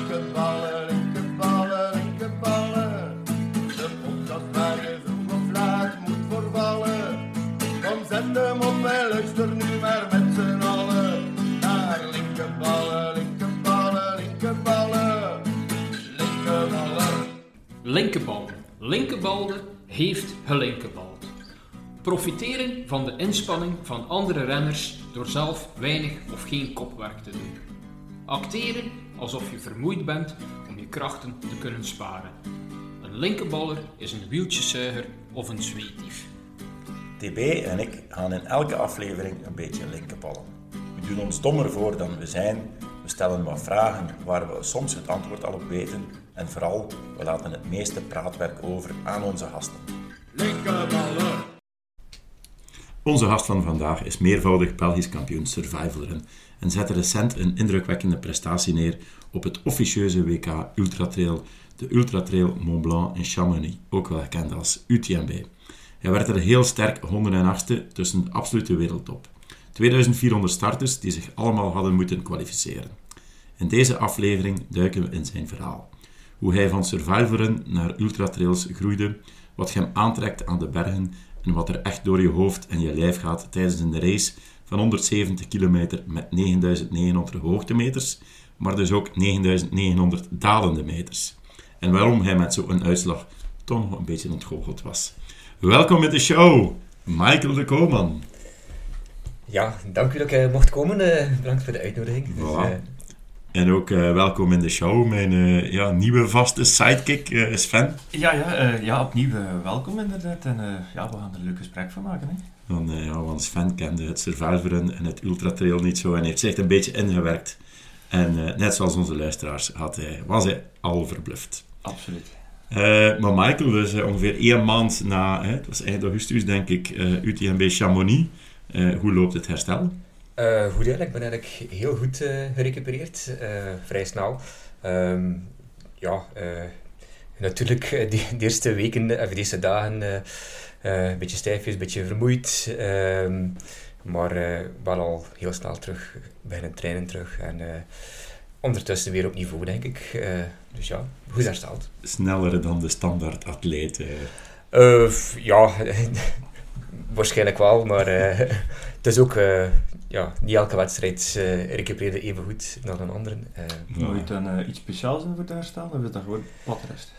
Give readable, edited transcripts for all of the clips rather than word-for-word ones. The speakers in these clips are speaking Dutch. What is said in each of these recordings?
linkerballen, linkerballen, linkerballen. De podcast waar je vroeg of laat moet voorvallen. Kom zet hem op en luister nu maar met z'n allen. Naar linkerballen, linkerballen, linkerballen. Linkerballen. Linkerballen. Linkerballen heeft gelinkerbald. Profiteren van de inspanning van andere renners door zelf weinig of geen kopwerk te doen. Acteren alsof je vermoeid bent om je krachten te kunnen sparen. Een linkerballer is een wieltjeszuiger of een zweetdief. TB en ik gaan in elke aflevering een beetje linkerballen. We doen ons dommer voor dan we zijn, we stellen wat vragen waar we soms het antwoord al op weten en vooral, we laten het meeste praatwerk over aan onze gasten. Linkerballen. Onze gast van vandaag is meervoudig Belgisch kampioen survivalren en zette recent een indrukwekkende prestatie neer op het officieuze WK Ultratrail, de Ultratrail Mont Blanc in Chamonix, ook wel gekend als UTMB. Hij werd er heel sterk 108e tussen de absolute wereldtop. 2400 starters die zich allemaal hadden moeten kwalificeren. In deze aflevering duiken we in zijn verhaal. Hoe hij van survivalren naar ultratrails groeide, wat hem aantrekt aan de bergen en wat er echt door je hoofd en je lijf gaat tijdens een race van 170 kilometer met 9900 hoogtemeters, maar dus ook 9900 dalende meters. En waarom hij met zo'n uitslag toch nog een beetje ontgoocheld was. Welkom in de show, Michael de Koolman. Ja, dank u dat ik mocht komen. Bedankt voor de uitnodiging. Voilà. Dus, En ook welkom in de show, mijn nieuwe vaste sidekick Sven. Ja, opnieuw welkom inderdaad. En we gaan er een leuk gesprek van maken. Hè? Want Sven kende het survivalren en het ultratrail niet zo en heeft zich een beetje ingewerkt. En net zoals onze luisteraars was hij al verbluft. Absoluut. Maar Michael, dus ongeveer 1 maand na, het was eind augustus denk ik, UTMB Chamonix. Hoe loopt het herstel? Goed eigenlijk. Ik ben eigenlijk heel goed gerecupereerd. Vrij snel. Natuurlijk de eerste weken, de eerste dagen een beetje stijfjes, een beetje vermoeid. Maar wel al heel snel terug beginnen trainen terug. En ondertussen weer op niveau, denk ik. Dus ja, goed hersteld. Sneller dan de standaard atleet. Waarschijnlijk wel, maar het is ook... niet elke wedstrijd recupereerde even goed dan een andere. Moet je dan iets speciaals doen voor te herstellen, of is dat gewoon platte rust?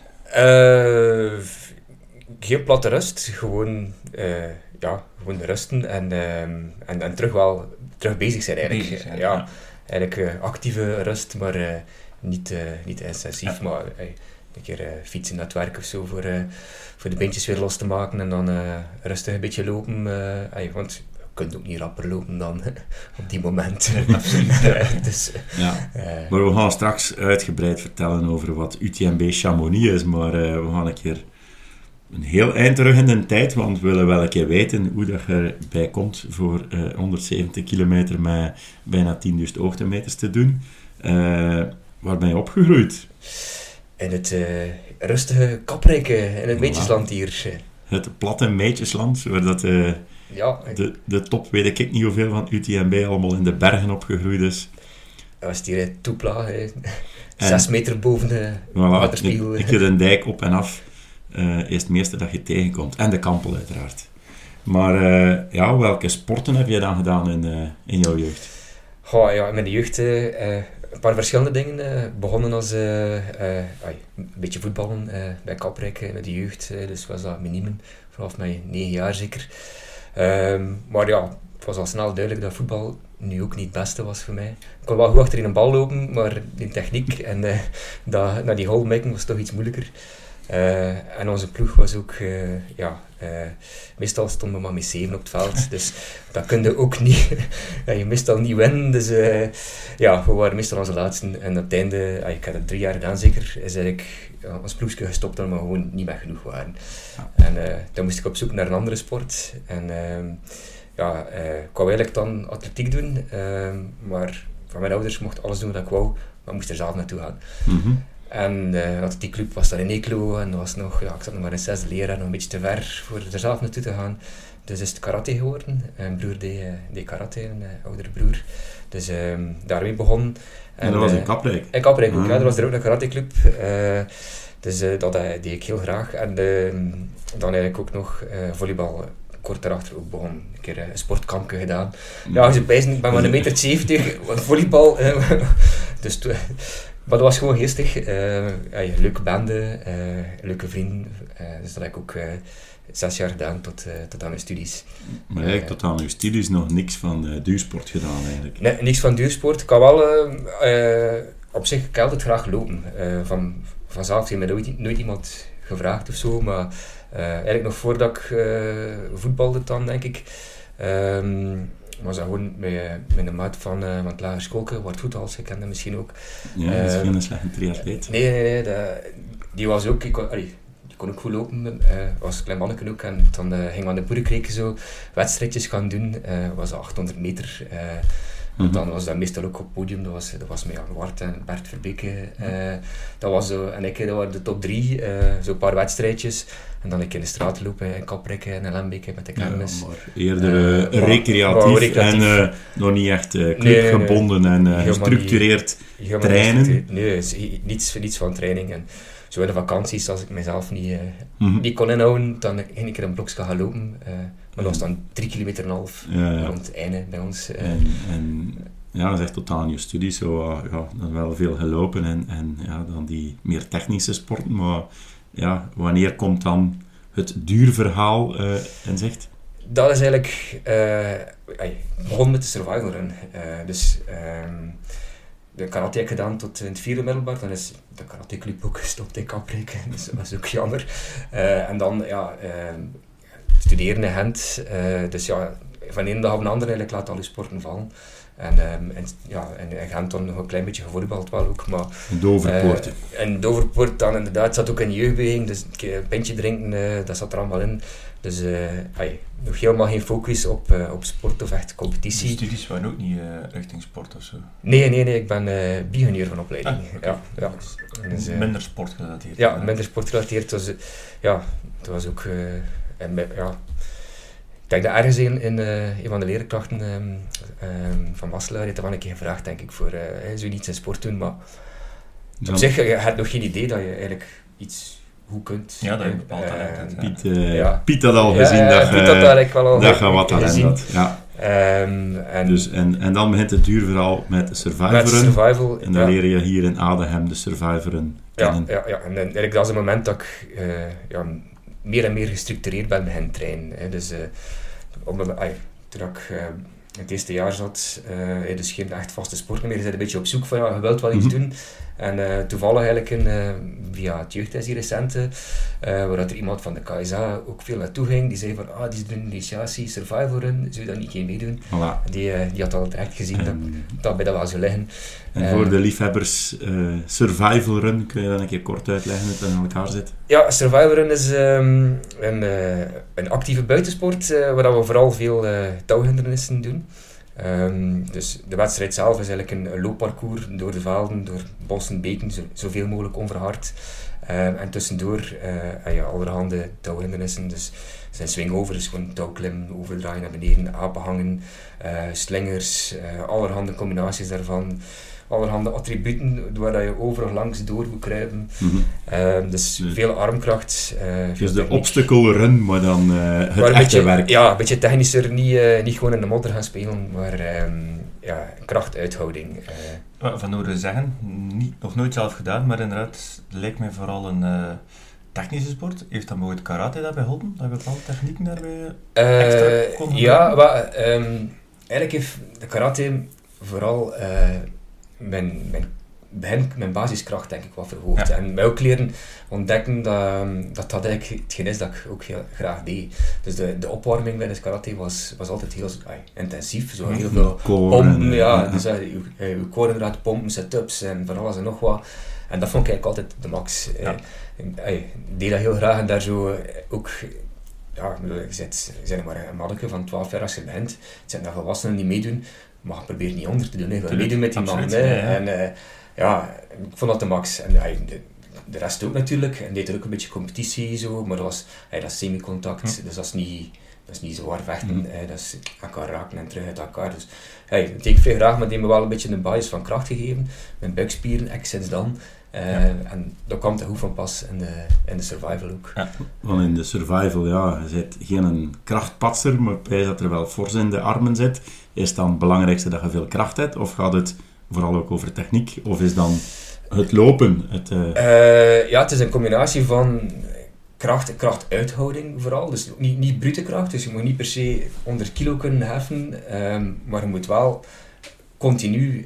Geen platte rust, gewoon rusten en terug bezig zijn eigenlijk. Bezig zijn, ja. Eigenlijk actieve rust, maar niet intensief. Ja. Maar een keer fietsen naar het werk of zo voor de beentjes weer los te maken en dan rustig een beetje lopen. Want je kunt ook niet rapper lopen dan op die moment. Dus, maar we gaan straks uitgebreid vertellen over wat UTMB Chamonix is, maar we gaan een keer een heel eind terug in de tijd, want we willen wel een keer weten hoe dat je erbij komt voor 170 kilometer met bijna 10.000 hoogtemeters te doen. Waar ben je opgegroeid? In het rustige Kaprijke, in het Meetjesland hier. Het platte Meetjesland, waar dat de top, weet ik niet hoeveel van UTMB, allemaal in de bergen opgegroeid is. Dat was hier Toepla, 6 meter boven de waterspiegel. Ik heb een dijk op en af, is het meeste dat je tegenkomt. En de Kampel uiteraard. Maar welke sporten heb je dan gedaan in jouw jeugd? In mijn jeugd een paar verschillende dingen. Begonnen als een beetje voetballen bij Kaprijk met de jeugd. Dus was dat minimum, vanaf mijn 9 jaar zeker. Maar het was al snel duidelijk dat voetbal nu ook niet het beste was voor mij. Ik kon wel goed achterin een bal lopen, maar die techniek en naar die goal maken was toch iets moeilijker. En onze ploeg was ook, meestal stonden we maar met 7 op het veld, dus dat kun je ook niet, je meestal niet winnen, dus we waren meestal onze laatste en op het einde, ik had het 3 jaar gedaan zeker, is eigenlijk ons ploegje gestopt omdat we gewoon niet meer genoeg waren. En dan moest ik op zoek naar een andere sport en ik wou eigenlijk dan atletiek doen, maar van mijn ouders mocht alles doen wat ik wou, maar ik moest er zelf naartoe gaan. Mm-hmm. En die club was dan in Eeklo en was nog, ik zat nog maar in 6e leraar, nog een beetje te ver voor er zelf naartoe te gaan. Dus is het karate geworden. Mijn broer deed karate, een oudere broer. Dus daarmee begonnen. En dat was in Kaprijk? In Kaprijk ook, ja. Er was er ook een karateclub. Dus dat deed ik heel graag. En dan eigenlijk ook nog volleybal kort daarachter ook begonnen. Een keer een sportkampje gedaan. Ja, als je bijzien, ik ben maar 1,70 meter, volleybal. Dus maar dat was gewoon geestig. Leuke bende, leuke vrienden. Dus dat heb ik ook 6 jaar gedaan tot aan mijn studies. Maar eigenlijk tot aan uw studies nog niks van duursport gedaan eigenlijk? Nee, niks van duursport. Ik kan wel op zich, ik heb altijd graag lopen. Vanzelf heeft mij nooit iemand gevraagd of zo, maar eigenlijk nog voordat ik voetbalde dan, denk ik, was dat gewoon met een maat van het lagere schoolke, Wart Goethals, je kent hem misschien ook. Ja, dat is geen slechte triatleet. Nee, die was ook, die kon ook goed lopen, was een klein manneke ook, en dan gingen we aan de Boerenkreken zo wedstrijdjes gaan doen, was 800 meter. Dan was dat meestal ook op het podium, dat was met Jan Wart en Bert Verbeke. Dat was zo, en dat waren de top 3, zo'n paar wedstrijdjes. En dan in de straat lopen, in Kaprijk en Lembeke met de kermis. Ja, maar eerder recreatief en nog niet echt clubgebonden en gestructureerd trainen. Nee, niets van training. En zo in de vakanties, als ik mezelf niet kon inhouden, dan ging ik een blokje gaan lopen. Maar dat was dan 3,5 kilometer rond het einde bij ons. En dat is echt tot aan je studie zo, dan wel veel gelopen en dan die meer technische sporten, maar wanneer komt dan het duurverhaal en zegt? Dat is eigenlijk, begon met de survival run. De karate heb ik gedaan tot in het 4e middelbaar, dan is de karateclub ook gestopt in Kaprijk, dus dat was ook jammer. En dan studeren in Gent, dus van de ene dag op de andere eigenlijk laat alle sporten vallen. En Gent dan nog een klein beetje gevoetbald wel ook, maar... In Doverpoort. In Doverpoort dan inderdaad, zat ook in de jeugdbeweging, dus een pintje drinken, dat zat er allemaal in. Dus nog helemaal geen focus op sport of echt competitie. De studies waren ook niet richting sport of zo? Nee, ik ben bionieur van opleiding. Okay. Ja. Dus, minder sportgerelateerd? Ja, minder sportgerelateerd. Dus, het was ook... Ik denk dat ergens een van de leerkrachten van Wasselaar heeft er wel een keer gevraagd, denk ik, voor zoiets in sport doen, maar op zich, je hebt nog geen idee dat je eigenlijk iets goed kunt. Ja, dat je bepaald talent hebt. Piet had al gezien dat je wat talent had. Ja. En dan begint het duurverhaal met survivoren. En dan leer je hier in Adem de survivoren kennen. Ja. En eigenlijk dat is het moment dat ik meer en meer gestructureerd ben beginnen trainen. Dus toen ik in het eerste jaar zat, dus geen echt vaste sport meer. Je bent een beetje op zoek van, je wilt wel iets doen. En toevallig eigenlijk via het jeugdhuis hier recente, waar er iemand van de KSA ook veel naartoe ging, die zei van, die doen initiatie, survival run, zou je dat niet geen meedoen? Voilà. Die had al direct gezien dat bij dat wel zou liggen. En voor de liefhebbers, survival run, kun je dat een keer kort uitleggen hoe het in elkaar zit? Ja, survival run is een actieve buitensport, waar we vooral veel touwhindernissen doen. Dus de wedstrijd zelf is eigenlijk een loopparcours door de velden, door bossen, beken, zoveel mogelijk onverhard. En tussendoor allerhande touwhindernissen. Dus zijn swingover, dus gewoon touwklimmen, overdraaien naar beneden, apenhangen, slingers, allerhande combinaties daarvan. Allerhande attributen waar je overal langs door moet kruipen. Dus veel armkracht. Dus de obstacle run, maar dan het echte werk. Ja, een beetje technischer. Niet gewoon in de modder gaan spelen, maar krachtuithouding. Van horen zeggen, nog nooit zelf gedaan, maar inderdaad, het lijkt mij vooral een technische sport. Heeft dat bijvoorbeeld karate daarbij geholpen? Dat je bepaalde technieken daarbij extra kon gebruiken? Eigenlijk heeft de karate vooral... mijn basiskracht denk ik wat verhoogd. Ja. En mij ook leren ontdekken dat eigenlijk hetgeen is dat ik ook heel graag deed. Dus de opwarming bij de karate was altijd heel intensief. Zo heel veel pompen, dus je core inderdaad pompen, sit-ups en van alles en nog wat. En dat vond ik eigenlijk altijd de max. Ik deed dat heel graag en daar zo ook... je bent maar een manneke van 12 jaar als je bent. Het zijn daar volwassenen die meedoen. Maar probeer niet onder te doen, meedoen met die man. ja, ik vond dat de max. En de rest ook natuurlijk. En deed er ook een beetje competitie zo, maar dat is semi-contact, dus dat is niet zwaar vechten. Dat is elkaar raken en terug uit elkaar. Dus dat deed ik vrij graag, maar die me wel een beetje een bias van kracht gegeven. Mijn buikspieren, sinds dan. En dat kwam te goed van pas in de survival ook. Ja. Want in de survival, je bent geen krachtpatser, maar bij dat er wel fors in de armen zit, is het dan het belangrijkste dat je veel kracht hebt? Of gaat het vooral ook over techniek? Of is dan het lopen? Het is een combinatie van krachtuithouding vooral. Dus niet brute kracht, dus je moet niet per se 100 kilo kunnen heffen, maar je moet wel continu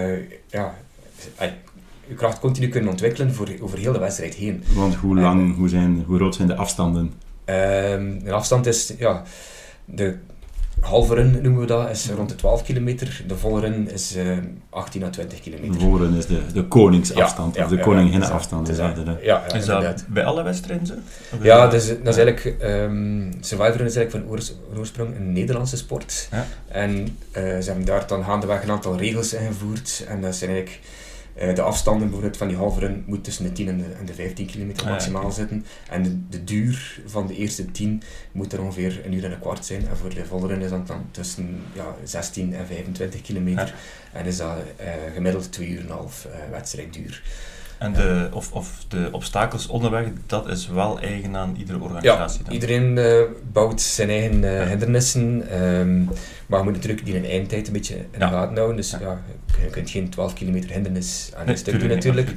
je kracht continu kunnen ontwikkelen over heel de wedstrijd heen. Want hoe groot zijn de afstanden? De afstand is, de halve run noemen we dat, is rond de 12 kilometer. De volle run is 18 à 20 kilometer. De volle run is de koningsafstand, of de koninginnenafstand. Is dat bij alle wedstrijden zo? Ja, dat is eigenlijk... Survivor is eigenlijk van oorsprong een Nederlandse sport. Ja. En ze hebben daar dan gaandeweg een aantal regels ingevoerd. En dat zijn eigenlijk... de afstanden bijvoorbeeld van die halve run moet tussen de 10 en de 15 kilometer maximaal zitten. En de duur van de eerste 10 moet er ongeveer 1 uur en een kwart zijn. En voor de volle run is dat dan tussen 16 en 25 kilometer. Ja. En is dat gemiddeld 2,5 uur wedstrijdduur. En de obstakels onderweg, dat is wel eigen aan iedere organisatie? Ja, iedereen bouwt zijn eigen hindernissen. Maar je moet natuurlijk die in eindtijd een beetje in de gaten houden. Dus je kunt geen 12 kilometer hindernis aan een stuk doen natuurlijk.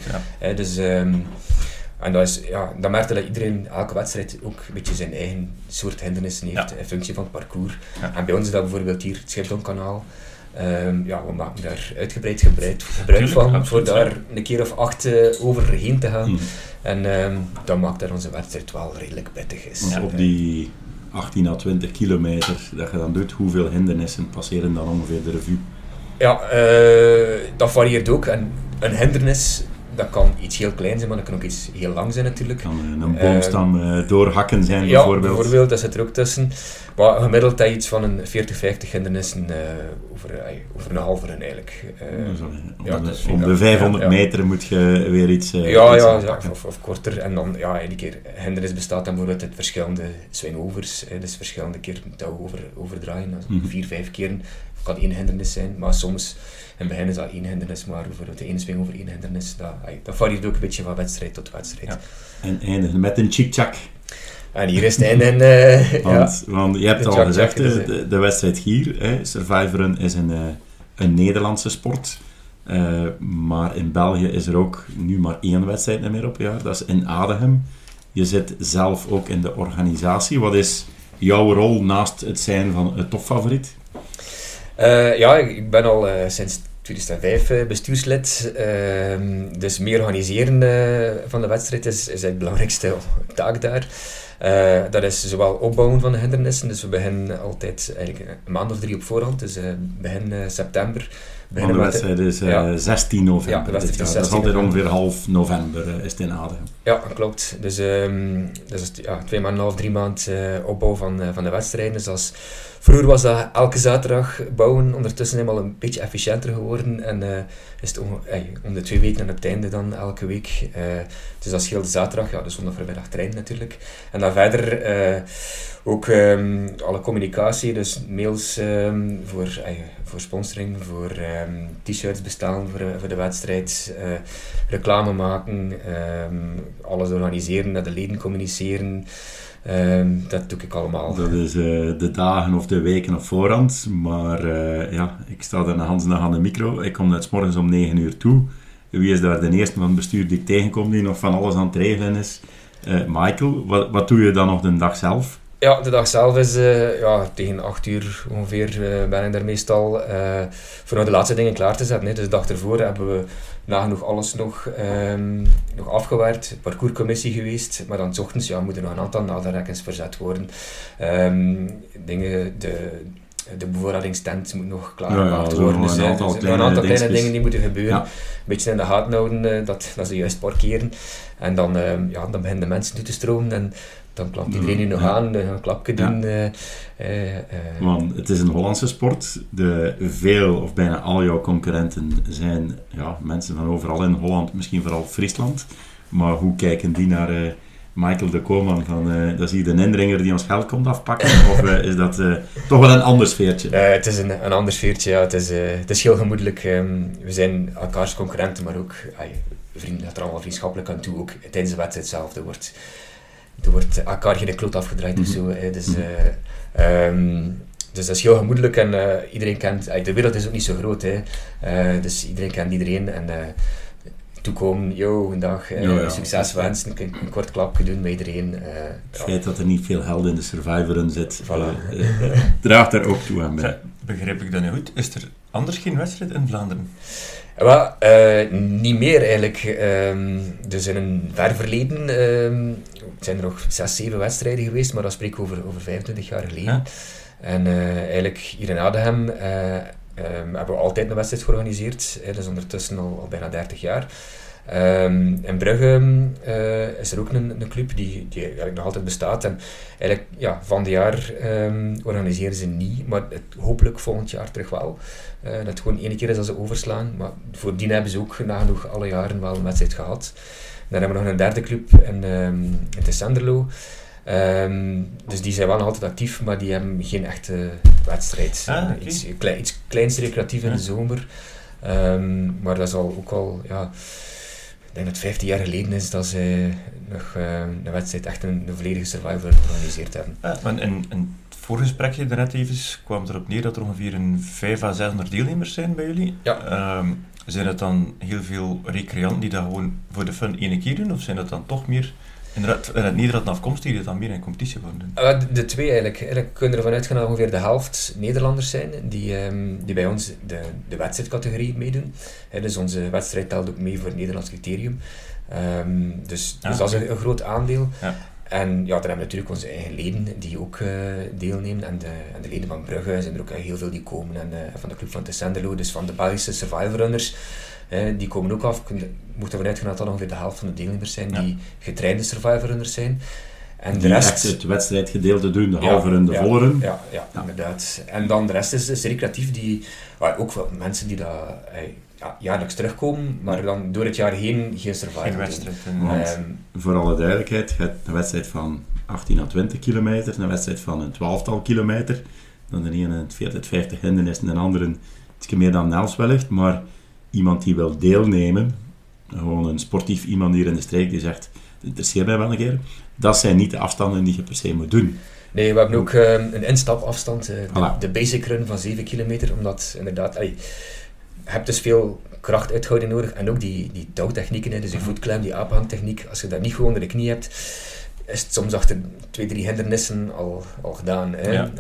En dan merkte dat iedereen elke wedstrijd ook een beetje zijn eigen soort hindernissen heeft in functie van het parcours. Ja. En bij ons is dat bijvoorbeeld hier het Schipdonkkanaal. We maken daar uitgebreid gebruik van, voor daar een keer of 8 overheen te gaan. En dat maakt dat onze wedstrijd wel redelijk pittig is. Op die 18 à 20 kilometer dat je dan doet, hoeveel hindernissen passeren dan ongeveer de revue? Ja, dat varieert ook. En een hindernis, dat kan iets heel klein zijn, maar dat kan ook iets heel lang zijn natuurlijk. Kan een boomstam doorhakken zijn bijvoorbeeld. Ja, bijvoorbeeld, dat zit er ook tussen. Maar gemiddeld dat iets van een 40-50 hindernissen over een halve run eigenlijk. Om de 500 meter moet je weer iets of korter. En dan, die keer hindernis bestaat dan bijvoorbeeld uit verschillende swing-overs. Dus verschillende keer touw overdraaien. 4-5 keren kan 1 hindernis zijn, maar soms... In het begin is dat 1 hindernis, maar bijvoorbeeld de ene swing over 1 hindernis, dat varieert ook een beetje van wedstrijd tot wedstrijd. Ja. En eindigen met een chick-chak. En hier is het einde. Want je hebt al gezegd, de wedstrijd hier, Survivoren is een Nederlandse sport. Maar in België is er ook nu maar 1 wedstrijd meer op jaar, dat is in Adegem. Je zit zelf ook in de organisatie. Wat is jouw rol naast het zijn van het topfavoriet? Ik ben al sinds 2005 bestuurslid, dus meer organiseren van de wedstrijd is eigenlijk de belangrijkste taak daar. Dat is zowel opbouwen van de hindernissen, dus we beginnen altijd eigenlijk een maand of 3 op voorhand, dus begin september. De wedstrijd is 16 november. Ja, dat is altijd ongeveer half november is het in Adem. Ja, klopt. Dus dat is 2 maanden, 3 maanden opbouw van de wedstrijden. Dus vroeger was dat elke zaterdag bouwen, ondertussen zijn we al een beetje efficiënter geworden en is het om de 2 weken en op het einde dan elke week. Dus dat scheelt zaterdag, de zondag voormiddag trainen natuurlijk. En dan verder ook alle communicatie, dus mails voor sponsoring, voor t-shirts bestellen voor de wedstrijd, reclame maken, alles organiseren, naar de leden communiceren. Dat doe ik allemaal. Dat is de dagen of de weken op voorhand, maar ik sta daar nog aan de micro. Ik kom net 's morgens om 9 uur toe. Wie is daar de eerste van het bestuur die ik tegenkom die nog van alles aan het regelen is? Michael, wat doe je dan nog de dag zelf? Ja, de dag zelf is tegen 8 uur ongeveer ben ik daar meestal voor de laatste dingen klaar te zetten. Dus de dag ervoor hebben we nagenoeg alles nog afgewerkt, parcourscommissie geweest, maar dan 's ochtends moeten nog een aantal nadelrekkens verzet worden. De bevoorradingstent moet nog klaargemaakt worden. Dus een aantal kleine dingen die moeten gebeuren. Ja. Een beetje in de gaten houden dat ze juist parkeren. En dan beginnen de mensen toe te stromen. En dan klapt iedereen nu nog aan, een klapje doen. Want het is een Hollandse sport. Veel of bijna al jouw concurrenten zijn mensen van overal in Holland, misschien vooral Friesland. Maar hoe kijken die naar Michael de Koolman? Dat is hier de indringer die ons geld komt afpakken? Of is dat toch wel een ander sfeertje? Het is een ander sfeertje, ja. Het is heel gemoedelijk. We zijn elkaars concurrenten, maar ook vrienden, dat er allemaal vriendschappelijk aan toe. Ook tijdens de wedstrijd zelf. Er wordt elkaar geen kloot afgedraaid of zo. Dus dat is heel gemoedelijk en iedereen kent... de wereld is ook niet zo groot, dus iedereen kent iedereen. En toekomen, een dag, succes wensen, een kort klapje doen bij iedereen. Het feit dat er niet veel held in de Survivor in draagt daar ook toe aan bij. Begrijp ik dat nu goed? Is er anders geen wedstrijd in Vlaanderen? Niet meer eigenlijk. Dus in een ver verleden zijn er nog 6-7 wedstrijden geweest, maar dat spreek ik over 25 jaar geleden. Ja. En eigenlijk hier in Adegem hebben we altijd een wedstrijd georganiseerd. Dat is ondertussen al bijna 30 jaar. In Brugge is er ook een club die eigenlijk nog altijd bestaat. En eigenlijk van de jaar organiseren ze niet, maar hopelijk volgend jaar terug wel. Dat het gewoon 1 keer is dat ze overslaan. Maar voordien hebben ze ook nagenoeg alle jaren wel een wedstrijd gehad. Dan hebben we nog een 3e club in Tessenderlo. Dus die zijn wel nog altijd actief, maar die hebben geen echte wedstrijd. Okay. Iets kleins recreatief in de zomer. Maar dat is al ook al... ik denk dat het 15 jaar geleden is dat ze nog een wedstrijd echt een volledige Survivor georganiseerd hebben. Maar in het voorgesprekje daarnet even kwam het erop neer dat er ongeveer 500 à 600 deelnemers zijn bij jullie. Ja. Zijn het dan heel veel recreanten die dat gewoon voor de fun 1 keer doen, of zijn dat dan toch meer... Inderdaad, uit Nederland afkomstig die het dan meer in competitie gaan doen? De twee eigenlijk. Eigenlijk kunnen we ervan uitgaan dat ongeveer de helft Nederlanders zijn die bij ons de wedstrijdcategorie meedoen. Dus onze wedstrijd telt ook mee voor het Nederlands criterium. Dus dat is een groot aandeel. Ja. En dan hebben we natuurlijk onze eigen leden die ook deelnemen. En de leden van Brugge zijn er ook heel veel die komen. En van de club van Tessenderlo, dus van de Belgische Survivor Runners. Die komen ook af. Je moet ervan uitgaan dat ongeveer de helft van de deelnemers zijn die getrainde Survivor Runners zijn. En die de rest... het wedstrijdgedeelte doen, de halve run, de volle run. Ja, inderdaad. En dan de rest is recreatief, ook wel mensen die dat jaarlijks terugkomen, maar dan door het jaar heen geen Survivor doen. Voor alle duidelijkheid, je hebt een wedstrijd van 18 à 20 kilometer, een wedstrijd van een 12-tal kilometer, dan de ene 40-50 hindernissen en de andere iets meer dan 11 wellicht, maar iemand die wil deelnemen, gewoon een sportief iemand hier in de streek die zegt, het interesseert mij wel een keer, dat zijn niet de afstanden die je per se moet doen. Nee, we hebben ook een instapafstand, de basic run van 7 kilometer, omdat inderdaad, je hebt dus veel krachtuithouding nodig en ook die touwtechnieken, dus je voetklem, die apenhangtechniek, als je dat niet gewoon onder de knie hebt, is het soms achter 2-3 hindernissen al gedaan. Ja.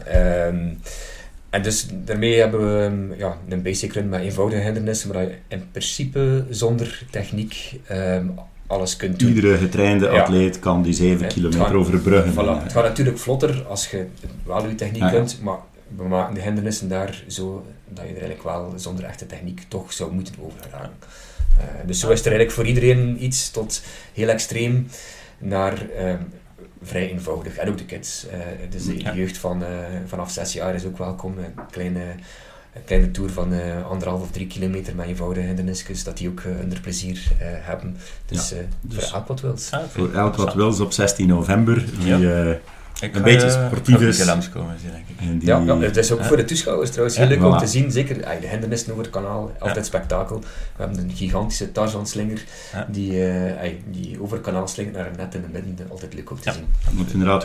En dus daarmee hebben we een basic run met eenvoudige hindernissen, waar je in principe zonder techniek alles kunt doen. Iedere getrainde atleet kan die 7 kilometer overbruggen. Voilà. Het gaat natuurlijk vlotter als je wel je techniek kunt, maar we maken de hindernissen daar zo dat je er eigenlijk wel zonder echte techniek toch zou moeten overgaan. Dus zo is er eigenlijk voor iedereen iets tot heel extreem naar vrij eenvoudig. En ook de kids. Dus de jeugd vanaf 6 jaar is ook welkom. Een kleine tour van 1,5 of 3 kilometer met eenvoudige hindernisjes, dat die ook hun plezier hebben. Dus voor elk wat wils. Voor elk wat wils op 16 november. Een beetje sportief is. Het is ook voor de toeschouwers trouwens heel leuk om te zien. Zeker de hindernissen over het kanaal, altijd spektakel. We hebben een gigantische Tarzan-slinger die over het kanaal slingert naar een net in de midden. Altijd leuk om te zien. Want inderdaad,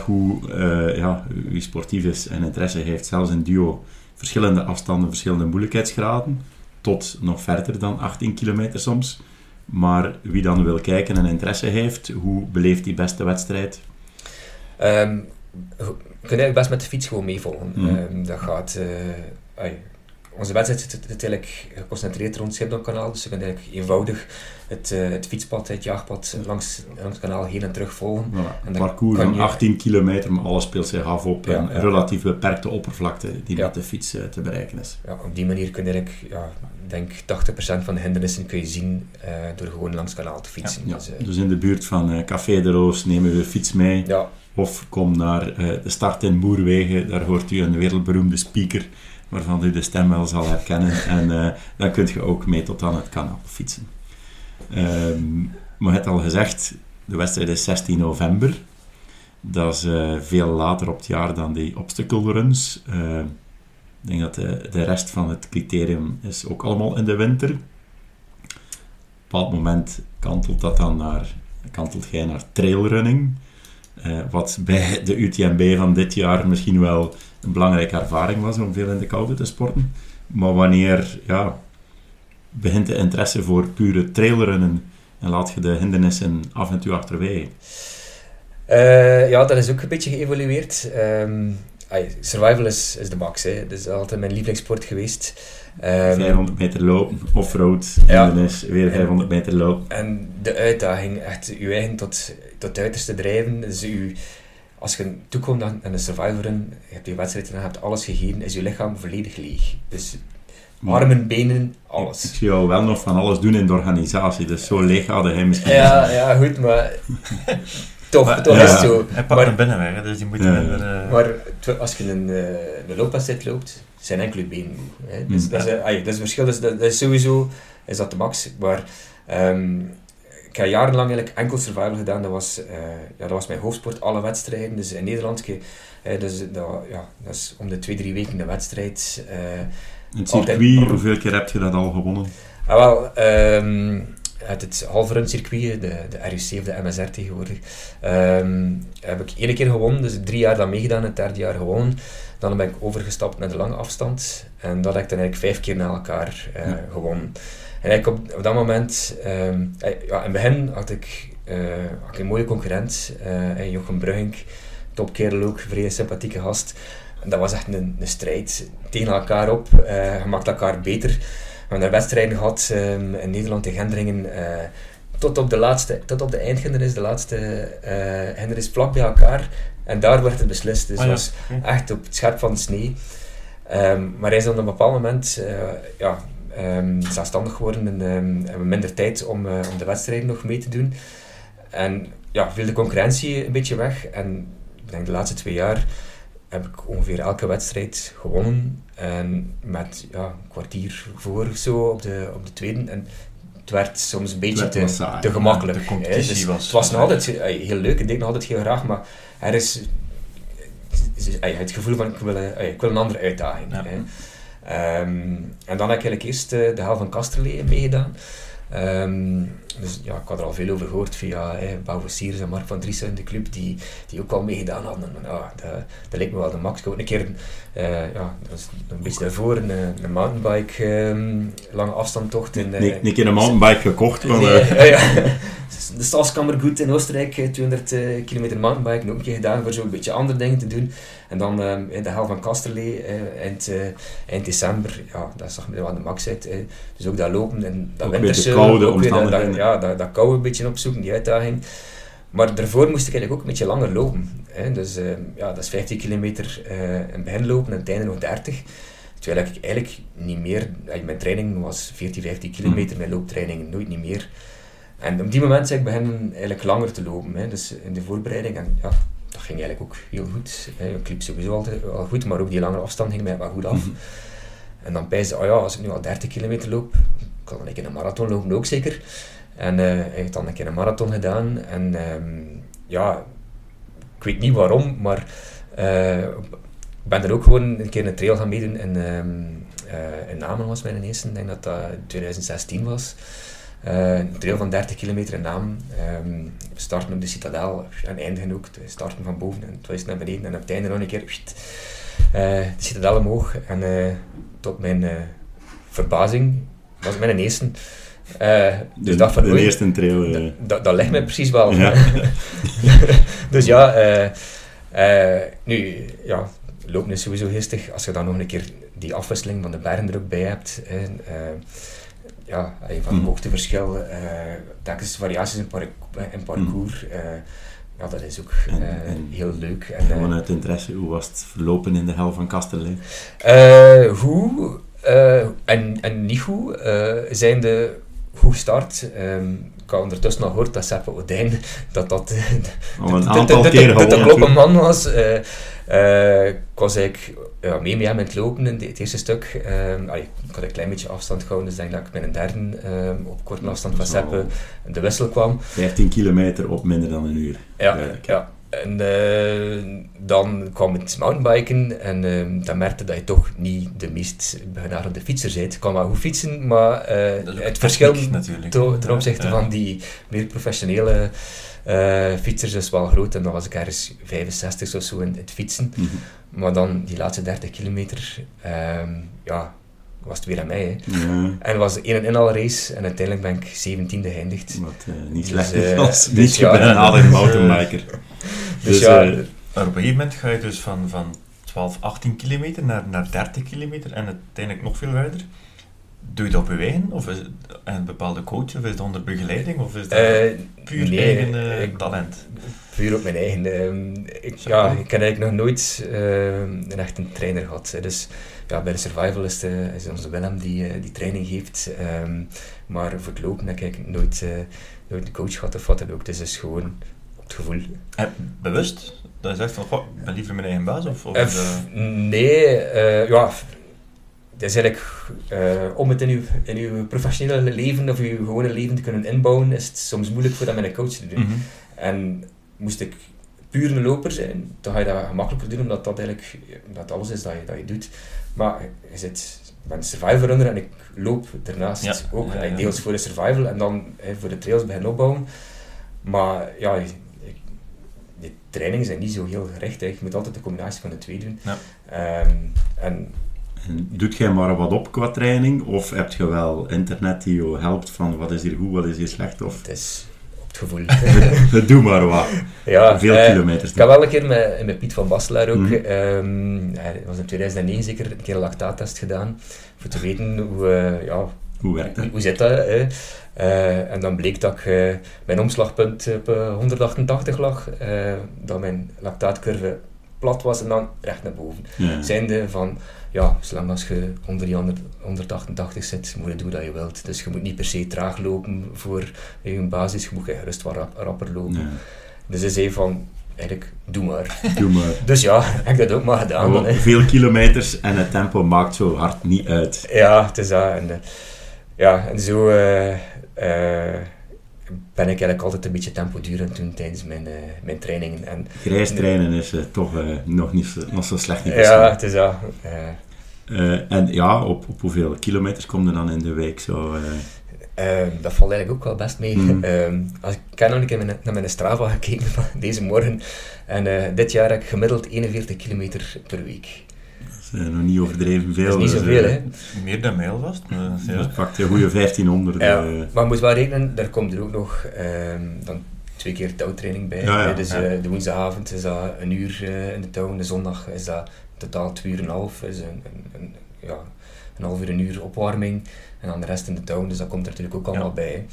wie sportief is en interesse heeft, zelfs in duo, verschillende afstanden, verschillende moeilijkheidsgraden, tot nog verder dan 18 kilometer soms. Maar wie dan wil kijken en interesse heeft, hoe beleeft die beste wedstrijd? Je kunt eigenlijk best met de fiets gewoon meevolgen. Dat gaat... onze wedstrijd zit eigenlijk geconcentreerd rond het Schipdonkanaal, dus je kunt eigenlijk eenvoudig het fietspad, het jaagpad langs het kanaal heen en terug volgen. Voilà. Een parcours van 18 kilometer, maar alles speelt zich af op een relatief beperkte oppervlakte die met de fiets te bereiken is. Ja, op die manier kun je eigenlijk, denk 80% van de hindernissen kun je zien door gewoon langs het kanaal te fietsen. Dus in de buurt van Café de Roos nemen we de fiets mee. Of kom naar de start in Moerwegen, daar hoort u een wereldberoemde speaker waarvan u de stem wel zal herkennen. En dan kunt je ook mee tot aan het kanaal fietsen. Maar je hebt al gezegd, de wedstrijd is 16 november. Dat is veel later op het jaar dan die obstacle runs. Ik denk dat de rest van het criterium is ook allemaal in de winter. Op een bepaald moment kantelt jij naar trailrunning. Wat bij de UTMB van dit jaar misschien wel een belangrijke ervaring was om veel in de koude te sporten. Maar wanneer begint de interesse voor pure trailrunnen en laat je de hindernissen af en toe achterwege? Dat is ook een beetje geëvolueerd. Survival is de max. Hè. Dat is altijd mijn lievelingssport geweest. 500 meter lopen, offroad, hindernis, weer 500 meter lopen. En de uitdaging, echt je eigen tot het uiterste drijven. Dus als je toekomt aan een survival run, je hebt je wedstrijd en je hebt alles gegeven, is je lichaam volledig leeg. Dus armen, benen, alles. Ik zie jou wel nog van alles doen in de organisatie, dus zo leeg hadden hij misschien. Ja, goed, maar... Toch is het zo. Hij pakt een binnenweg, dus die moet minder... Maar als je een loopwedstrijd loopt, zijn enkele benen moe. Hè. Dus dat is het verschil. Dus dat is sowieso is dat de max. Maar ik heb jarenlang eigenlijk enkel survival gedaan. Dat was mijn hoofdsport, alle wedstrijden. Dus in Nederland, dat is om de 2-3 weken een wedstrijd. Het circuit, hoeveel keer heb je dat al gewonnen? Het halve-run circuit, de RUC of de MSR tegenwoordig, heb ik 1 keer gewonnen, dus 3 jaar dan meegedaan, het 3e jaar gewonnen. Dan ben ik overgestapt naar de lange afstand en dat heb ik dan eigenlijk 5 keer na elkaar gewonnen. En eigenlijk op dat moment, in het begin had ik een mooie concurrent, Jochem Bruggink, topkerel ook, vrij sympathieke gast. En dat was echt een strijd tegen elkaar op, je maakt elkaar beter. We hebben wedstrijden gehad in Nederland, in Gendringen, tot op de eindhindernis, de laatste hindernis vlak bij elkaar. En daar werd het beslist. Dus het was echt op het scherp van de snee. Maar hij is dan op een bepaald moment zelfstandig geworden en hebben we minder tijd om de wedstrijden nog mee te doen. En viel de concurrentie een beetje weg. En ik denk de laatste 2 jaar heb ik ongeveer elke wedstrijd gewonnen. En met een kwartier voor of zo op de tweede. En het werd soms een beetje te gemakkelijk. De competitie het was nog altijd heel leuk, ik deed nog altijd heel graag, maar er is het gevoel van ik wil een andere uitdaging. Ja. En dan heb ik eigenlijk eerst de Hel van Kasterlee meegedaan. Dus ik had er al veel over gehoord via Bouw Sirius en Mark van Driessen in de club die ook al meegedaan hadden. Dat leek me wel de max. Ik heb ook een keer, dat was een beetje daarvoor, een mountainbike lange afstandtocht. Een keer een mountainbike gekocht. De Stadskammergut in Oostenrijk, 200 kilometer mountainbike, ook een keer gedaan voor zo'n beetje andere dingen te doen. En dan in de Hel van Kasterlee eind december, dat zag me wel de max uit. Dus ook dat lopen en dat winterse, dat koude een beetje opzoeken, die uitdaging. Maar daarvoor moest ik eigenlijk ook een beetje langer lopen. Dus dat is 15 kilometer in het begin lopen en het einde nog 30. Terwijl ik eigenlijk niet meer, mijn training was 15 kilometer, mijn looptraining nooit niet meer. En op die moment ben ik beginnen eigenlijk langer te lopen, dus in de voorbereiding. En dat ging eigenlijk ook heel goed. Ik liep sowieso altijd wel goed, maar ook die lange afstand ging mij wel goed af. En dan pijs als ik nu al 30 kilometer loop, kan dan een keer een marathon lopen ook zeker. En ik heb dan een keer een marathon gedaan. En ik weet niet waarom, maar ik ben er ook gewoon een keer een trail gaan meedoen. In Namen was mijn eerste, ik denk dat dat 2016 was. Een trail van 30 kilometer in Namen. We starten op de Citadel en eindigen ook. We starten van boven en twijs naar beneden. En op het einde nog een keer de Citadel omhoog. En tot mijn verbazing was het mijn eerste. Dus dat de eerste trail. Dat ligt mij precies wel. Ja. Dus lopen is sowieso geestig. Als je dan nog een keer die afwisseling van de bergen er ook bij hebt. Van hoogteverschil, telkens variaties in parcours. Dat is ook heel leuk. En, gewoon uit interesse, hoe was het verlopen in de Hel van Kasterlee? Hoe en niet hoe zijn de goed gestart. ik had ondertussen al gehoord dat Seppe Odijn, dat een aantal keer de kloppe man was. Ik was eigenlijk mee met hem in het lopen in het eerste stuk. Ik had een klein beetje afstand gehouden, dus ik denk dat ik met een derde op korte afstand van Seppe de wissel kwam. 15 kilometer op minder dan een uur. Ja. En dan kwam het mountainbiken en dan merkte dat je toch niet de meest begenadigde fietser bent. Ik kan wel goed fietsen, maar het verschil ten opzichte van die meer professionele fietsers is wel groot. En dan was ik ergens 65 of zo in het fietsen. Mm-hmm. Maar dan die laatste 30 kilometer, was het weer aan mij. Hè. Ja. En het was een inhaalrace en uiteindelijk ben ik 17e geëindigd. Wat niet slecht is als niet begenadigd mountainbiker. Maar op een gegeven moment ga je dus van 12, 18 kilometer naar 30 kilometer en uiteindelijk nog veel verder. Doe je dat op je eigen? Of is het een bepaalde coach? Of is het onder begeleiding? Of is dat puur eigen talent? Puur op mijn eigen. Ik heb eigenlijk nog nooit een echte trainer gehad. Dus bij de survival is onze Willem die training geeft. Maar voor het lopen heb ik nooit een coach gehad of wat dan ook. Dus het is gewoon op het gevoel. Bewust? Dat je zegt van, ik ben liever mijn eigen baas? Nee, het is eigenlijk, om het in uw professionele leven of uw gewone leven te kunnen inbouwen, is het soms moeilijk voor dat met een coach te doen. Mm-hmm. En moest ik puur een loper zijn, dan ga je dat gemakkelijker doen, omdat dat eigenlijk dat alles is dat je doet. Maar ik ben een survival runner en ik loop daarnaast ook, deels voor de survival en dan voor de trails beginnen opbouwen. Maar de trainingen zijn niet zo heel gericht. Je moet altijd de combinatie van de twee doen. Ja. En doet jij maar wat op qua training? Of heb je wel internet die je helpt van wat is hier goed, wat is hier slecht? Of? Het is op het gevoel. Doe maar wat. Ja, veel kilometers. Ik heb wel een keer met Piet van Basselaar ook. Hij was in 2009 zeker een keer een lactaattest gedaan. Voor te weten hoe werkt dat? Hoe zit dat? En dan bleek dat ik mijn omslagpunt op 188 lag. Dat mijn lactaatcurve plat was en dan recht naar boven. Ja. Zijnde van, zolang als je onder die 188 zit, moet je doen wat je wilt. Dus je moet niet per se traag lopen voor je basis, je moet gerust wat rapper lopen. Ja. Dus hij zei van, eigenlijk, doe maar. Dus heb ik dat ook maar gedaan. Veel kilometers en het tempo maakt zo hard niet uit. Ja, het is dat. En zo ben ik eigenlijk altijd een beetje tempo duur aan doen tijdens mijn trainingen. En grijs trainen is toch nog zo slecht niet. Ja, het is dat. En op hoeveel kilometers kom je dan in de week zo? Dat valt eigenlijk ook wel best mee. Ik heb nog een keer naar mijn Strava gekeken van deze morgen. En dit jaar heb ik gemiddeld 41 kilometer per week. Dat is nog niet overdreven veel. Dat is niet zoveel, hè. Meer dan mij alvast. Dat pakt een goede 1500. Maar je moet wel rekenen, daar komt er ook nog dan 2 keer touwtraining bij. Dus de woensdagavond is dat 1 uur in de touw, de zondag is dat totaal 2,5 uur. Is een half uur, 1 uur opwarming. En dan de rest in de touw, dus dat komt er natuurlijk ook allemaal bij.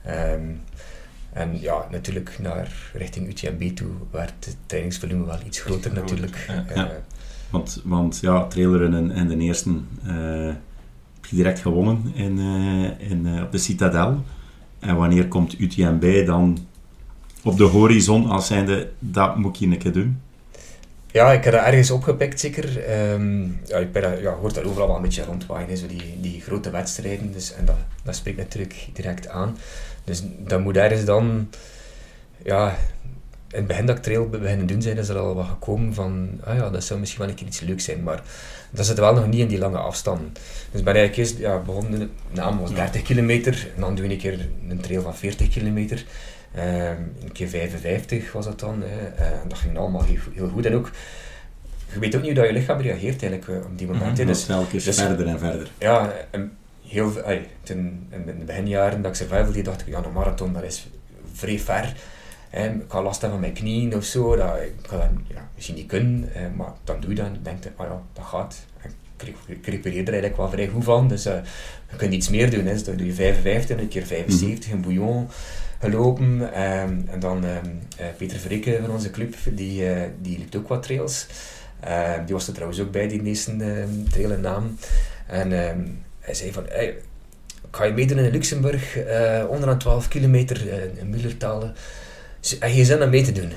En natuurlijk naar richting UTMB toe, waar het trainingsvolume wel iets groter natuurlijk. Want trailrunnen en de eerste heb je direct gewonnen op de Citadel. En wanneer komt UTMB dan op de horizon als zijnde, dat moet je een keer doen? Ja, ik heb dat ergens opgepikt zeker. Hoort daar overal wel een beetje rondwaaien, zo die grote wedstrijden. Dus, en dat spreekt natuurlijk direct aan. Dus dat moet ergens dan... in het begin dat ik trail beginnen doen zijn, is er al wat gekomen van, dat zou misschien wel een keer iets leuks zijn, maar dat zit wel nog niet in die lange afstanden. Dus ben ik eerst begonnen, de naam was 30 kilometer, en dan doe ik een keer een trail van 40 kilometer. Een keer 55 was dat dan, en dat ging allemaal heel goed. En ook, je weet ook niet hoe dat je lichaam reageert eigenlijk op die moment. Dus telkens verder en verder. Ja, in de beginjaren dat ik survival deed, dacht ik, een marathon, dat is vrij ver. Ik ga last hebben van mijn knieën of zo, ik ga dat misschien niet kunnen, maar dan doe je dat en denk je, dat gaat. Ik recupereer er eigenlijk wel vrij goed van, dus je kunt iets meer doen. Dus dan doe je 55, een keer 75, een bouillon gelopen, en dan Peter Verrikke van onze club, die liep ook wat trails. Die was er trouwens ook bij, die eerste trail en naam. En hij zei van, ik ga je meedoen in Luxemburg, onderaan 12 kilometer in Muelertalen. En je zin om mee te doen?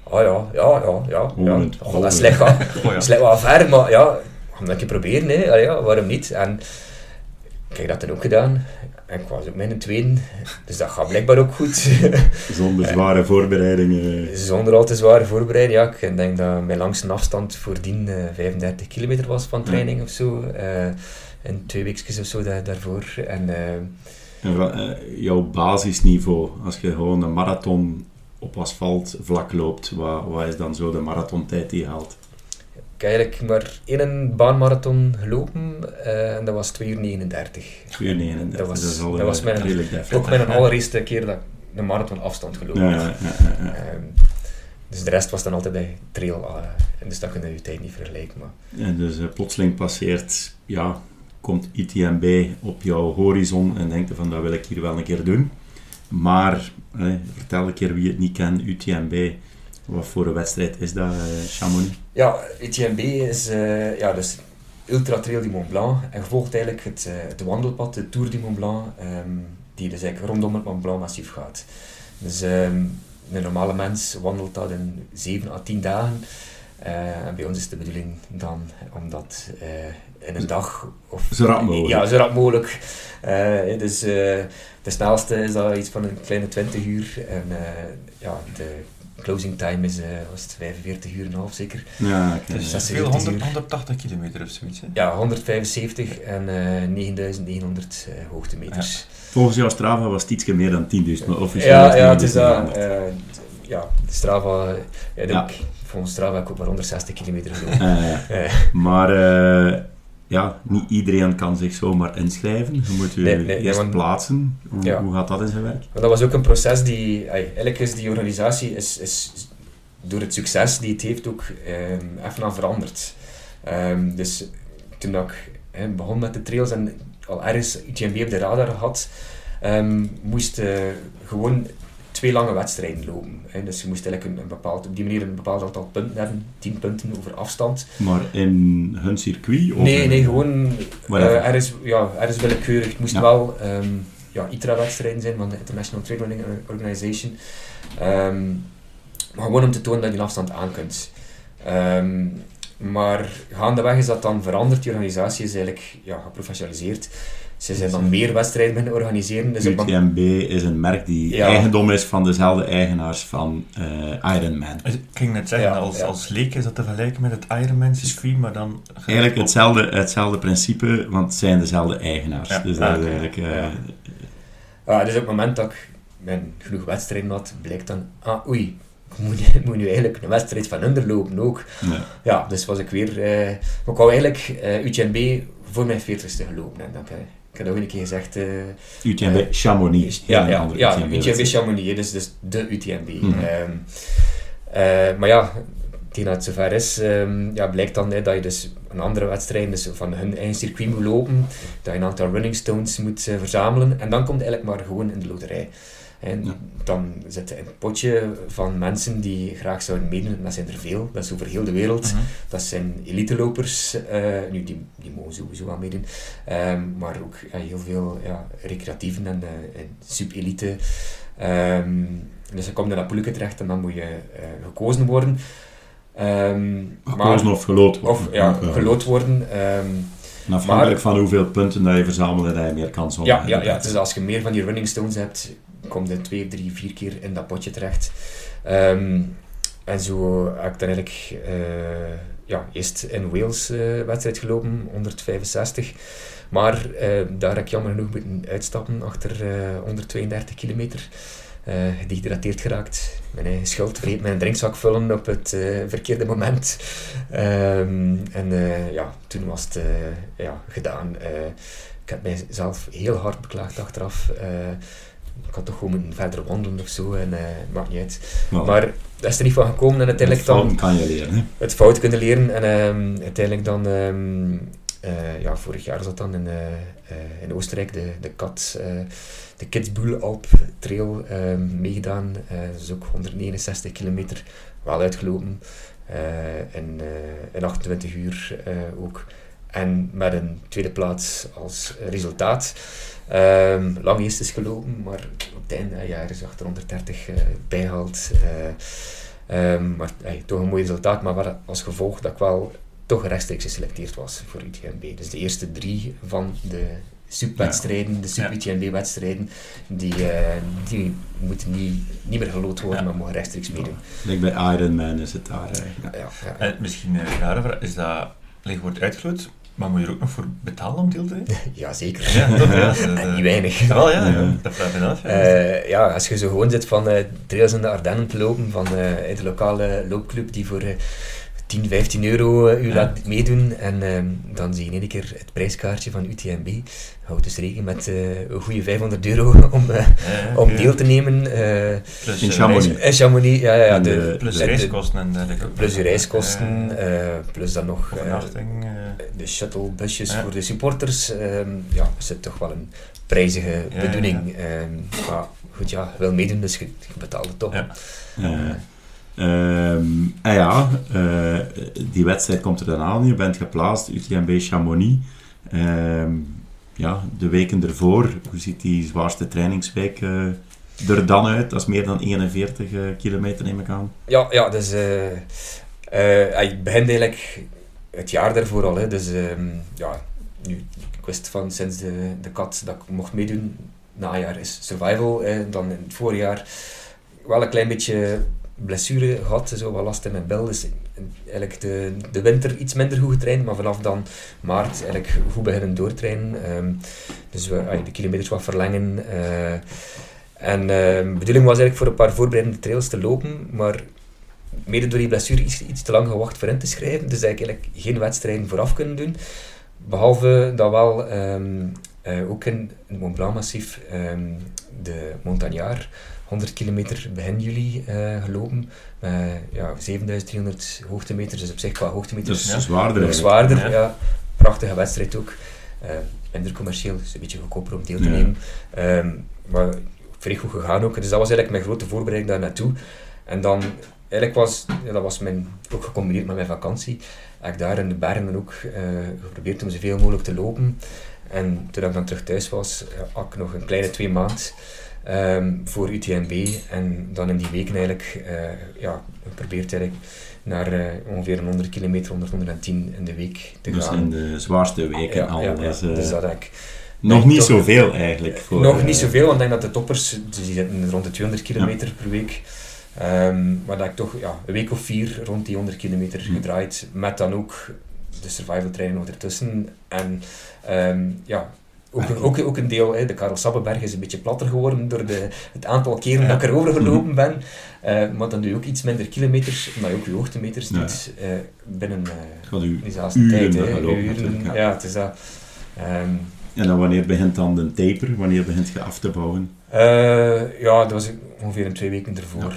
Ja. Dat is slecht wel ver, maar ja, ga dat een keer proberen, hè. Ja, waarom niet? En ik heb dat dan ook gedaan. En ik was ook mijn tweede, dus dat gaat blijkbaar ook goed. Zonder zware voorbereidingen. Zonder al te zware voorbereidingen, ja. Ik denk dat mijn langste afstand voordien 35 kilometer was van training of zo. En 2 weekjes of zo daarvoor. En jouw basisniveau, als je gewoon een marathon op asfalt vlak loopt, wat is dan zo de marathontijd die je haalt? Ik heb eigenlijk maar 1 baanmarathon gelopen en dat was 2:39. 2:39, dat was mijn allereerste keer dat ik een marathon afstand gelopen heb. Dus de rest was dan altijd bij trail, dus dat kun je je tijd niet vergelijken. Maar. En dus plotseling passeert, komt UTMB op jouw horizon en denkt van dat wil ik hier wel een keer doen. Maar, vertel een keer wie het niet kent, UTMB. Wat voor een wedstrijd is dat, Chamonix? Ja, UTMB is dus Ultra Trail du Mont Blanc en volgt eigenlijk het wandelpad, de Tour du Mont Blanc, die dus eigenlijk rondom het Mont Blanc massief gaat. Dus een normale mens wandelt dat in 7 à 10 dagen. En bij ons is de bedoeling dan om dat in een dag of zo rap mogelijk. Ja, zo rap mogelijk. Dus de snelste is dat iets van een kleine 20 uur en de closing time is 45 uur en een half zeker. Ja, okay. Dus dat is veel 180 kilometer of zoiets. Hè? Ja, 175 en 9900 hoogtemeters. Ja. Volgens jouw Strava was het ietsje meer dan 10.000, maar officieel het is dat. De Strava, volgens Strava heb ik ook maar 160 kilometer gelopen. Maar niet iedereen kan zich zomaar inschrijven. Je moet je eerst plaatsen. Hoe gaat dat in zijn werk? Dat was ook een proces die... Eigenlijk is die organisatie is door het succes die het heeft ook even aan veranderd. Dus toen ik begon met de trails en al ergens UTMB op de radar had, moest gewoon 2 lange wedstrijden lopen. Dus je moest eigenlijk op die manier een bepaald aantal punten hebben, 10 punten over afstand. Maar in hun circuit? Of nee, gewoon ergens willekeurig. Het moest wel ITRA-wedstrijden zijn van de International Trail Running Organization. Maar gewoon om te tonen dat je een afstand aan kunt. Maar gaandeweg is dat dan veranderd. Die organisatie is eigenlijk geprofessionaliseerd. Ze zijn dan meer wedstrijden beginnen organiseren. Dus UTMB is een merk die eigendom is van dezelfde eigenaars van Ironman. Ik ging net zeggen, als leek is dat te vergelijken met het Ironman circuit, maar dan... Eigenlijk hetzelfde principe, want het zijn dezelfde eigenaars. Ja. Dus dat is eigenlijk... dus op het moment dat ik genoeg wedstrijden had, blijkt dan... ik moet nu eigenlijk een wedstrijd van hun lopen ook. Ja, dus was ik weer... ik wou eigenlijk UTMB voor mijn 40ste gelopen. En ik heb ook een keer gezegd... UTMB Chamonix. UTMB Chamonix, dus de UTMB. Maar tegen dat het zover is, blijkt dan dat je dus een andere wedstrijd dus van hun eigen circuit moet lopen, dat je een aantal running stones moet verzamelen, en dan komt het eigenlijk maar gewoon in de loterij. En dan zit er een potje van mensen die graag zouden meedoen, en dat zijn er veel, dat is over heel de wereld. Dat zijn elitelopers, die mogen sowieso wel meedoen, maar ook heel veel recreatieven en sub-elite. Dus je komt in dat poelje terecht en dan moet je gekozen worden. Gekozen of geloot worden. Geloot worden. En afhankelijk van hoeveel punten dat je verzamelt en dat je meer kans op hebt. Ja, dus als je meer van die running stones hebt, kom je 2, 3, 4 keer in dat potje terecht. En zo heb ik dan eigenlijk eerst in Wales wedstrijd gelopen, 165. Maar daar heb ik jammer genoeg moeten uitstappen achter 132 kilometer. Gedehydrateerd geraakt, mijn eigen schuld, vergeten mijn drinkzak vullen op het verkeerde moment. Toen was het gedaan. Ik heb mijzelf heel hard beklaagd achteraf. Ik had toch gewoon moeten verder wandelen of zo, en maakt niet uit. Nou, maar dat is er niet van gekomen, en uiteindelijk dan... Het fout kan je leren, hè? Het fout kunnen leren, en uiteindelijk dan... vorig jaar was dat dan in Oostenrijk, de KAT, de Kitzbühel Alp Trail meegedaan. Dat is ook 169 kilometer, wel uitgelopen. In 28 uur ook. En met een tweede plaats als resultaat. Lang eerst is gelopen, maar op het einde is achter 130 bijgehaald. Maar toch een mooi resultaat, maar wel als gevolg dat ik wel toch rechtstreeks geselecteerd was voor UTMB. Dus de eerste 3 van de subwedstrijden, de sub-UTMB-wedstrijden, die moeten niet meer geloot worden, maar mogen rechtstreeks meedoen. Like bij Ironman is het daar. En misschien een rare vraag, is dat wordt uitgeloot, maar moet je er ook nog voor betalen om deel te nemen? Jazeker. Ja, en niet weinig. Dat vraag ik me af. Als je zo gewoon zit van trails in de Ardennen te lopen, van de lokale loopclub die voor 10, 15 euro u laat meedoen, en dan zie je in één keer het prijskaartje van UTMB. Houd dus rekening met een goede 500 euro om deel te nemen. Plus in Chamonix. In Chamonix, plus reiskosten en dergelijke. Plus je reiskosten, plus dan nog de shuttlebusjes voor de supporters. Is het toch wel een prijzige bedoeling. Maar goed, je wil meedoen, dus je betaalt het toch. Die wedstrijd komt er dan aan. Je bent geplaatst, UTMB Chamonix. De weken ervoor, hoe ziet die zwaarste trainingsweek er dan uit? Dat is meer dan 41 kilometer, neem ik aan. Dus ik begin eigenlijk het jaar daarvoor al. Dus nu, ik wist van sinds de kat dat ik mocht meedoen. Najaar is survival. Dan in het voorjaar wel een klein beetje blessure gehad, zo wat last in mijn bil. Dus eigenlijk de winter iets minder goed getraind, maar vanaf dan maart eigenlijk goed beginnen doortrainen. Dus we de kilometers wat verlengen. De bedoeling was eigenlijk voor een paar voorbereidende trails te lopen, maar mede door die blessure iets te lang gewacht voor in te schrijven. Dus eigenlijk geen wedstrijden vooraf kunnen doen. Behalve dat wel ook in het Mont Blanc massief de Montagnard 100 kilometer begin juli gelopen. 7300 hoogtemeters, dus op zich qua hoogtemeters. Dat is zwaarder. Nog zwaarder, Prachtige wedstrijd ook. Minder commercieel, dus een beetje goedkoper om deel te nemen. Maar vrij goed gegaan ook. Dus dat was eigenlijk mijn grote voorbereiding daar naartoe. En dan, eigenlijk dat was ook gecombineerd met mijn vakantie. Heb ik daar in de bergen dan ook geprobeerd om zoveel mogelijk te lopen. En toen ik dan terug thuis was, had ik nog een kleine 2 maanden voor UTMB. En dan in die weken eigenlijk, geprobeerd eigenlijk naar ongeveer 100 kilometer, 110 in de week te gaan. Dus in de zwaarste weken al. Dus dat ik nog niet zoveel eigenlijk. Nog niet zoveel, want ik denk dat de toppers die zitten rond de 200 kilometer per week. Maar dat ik toch een week of 4 rond die 100 kilometer gedraaid, met dan ook de survival training nog ertussen. En ook een deel, de Karel Sabbeberg is een beetje platter geworden door het aantal keren dat ik erover gelopen ben. Maar dan doe je ook iets minder kilometers, omdat je ook je hoogtemeters doet binnen dezelfde tijd. Uren, het is dat. En dan wanneer begint dan de taper? Wanneer begint je af te bouwen? Dat was ongeveer 2 weken ervoor.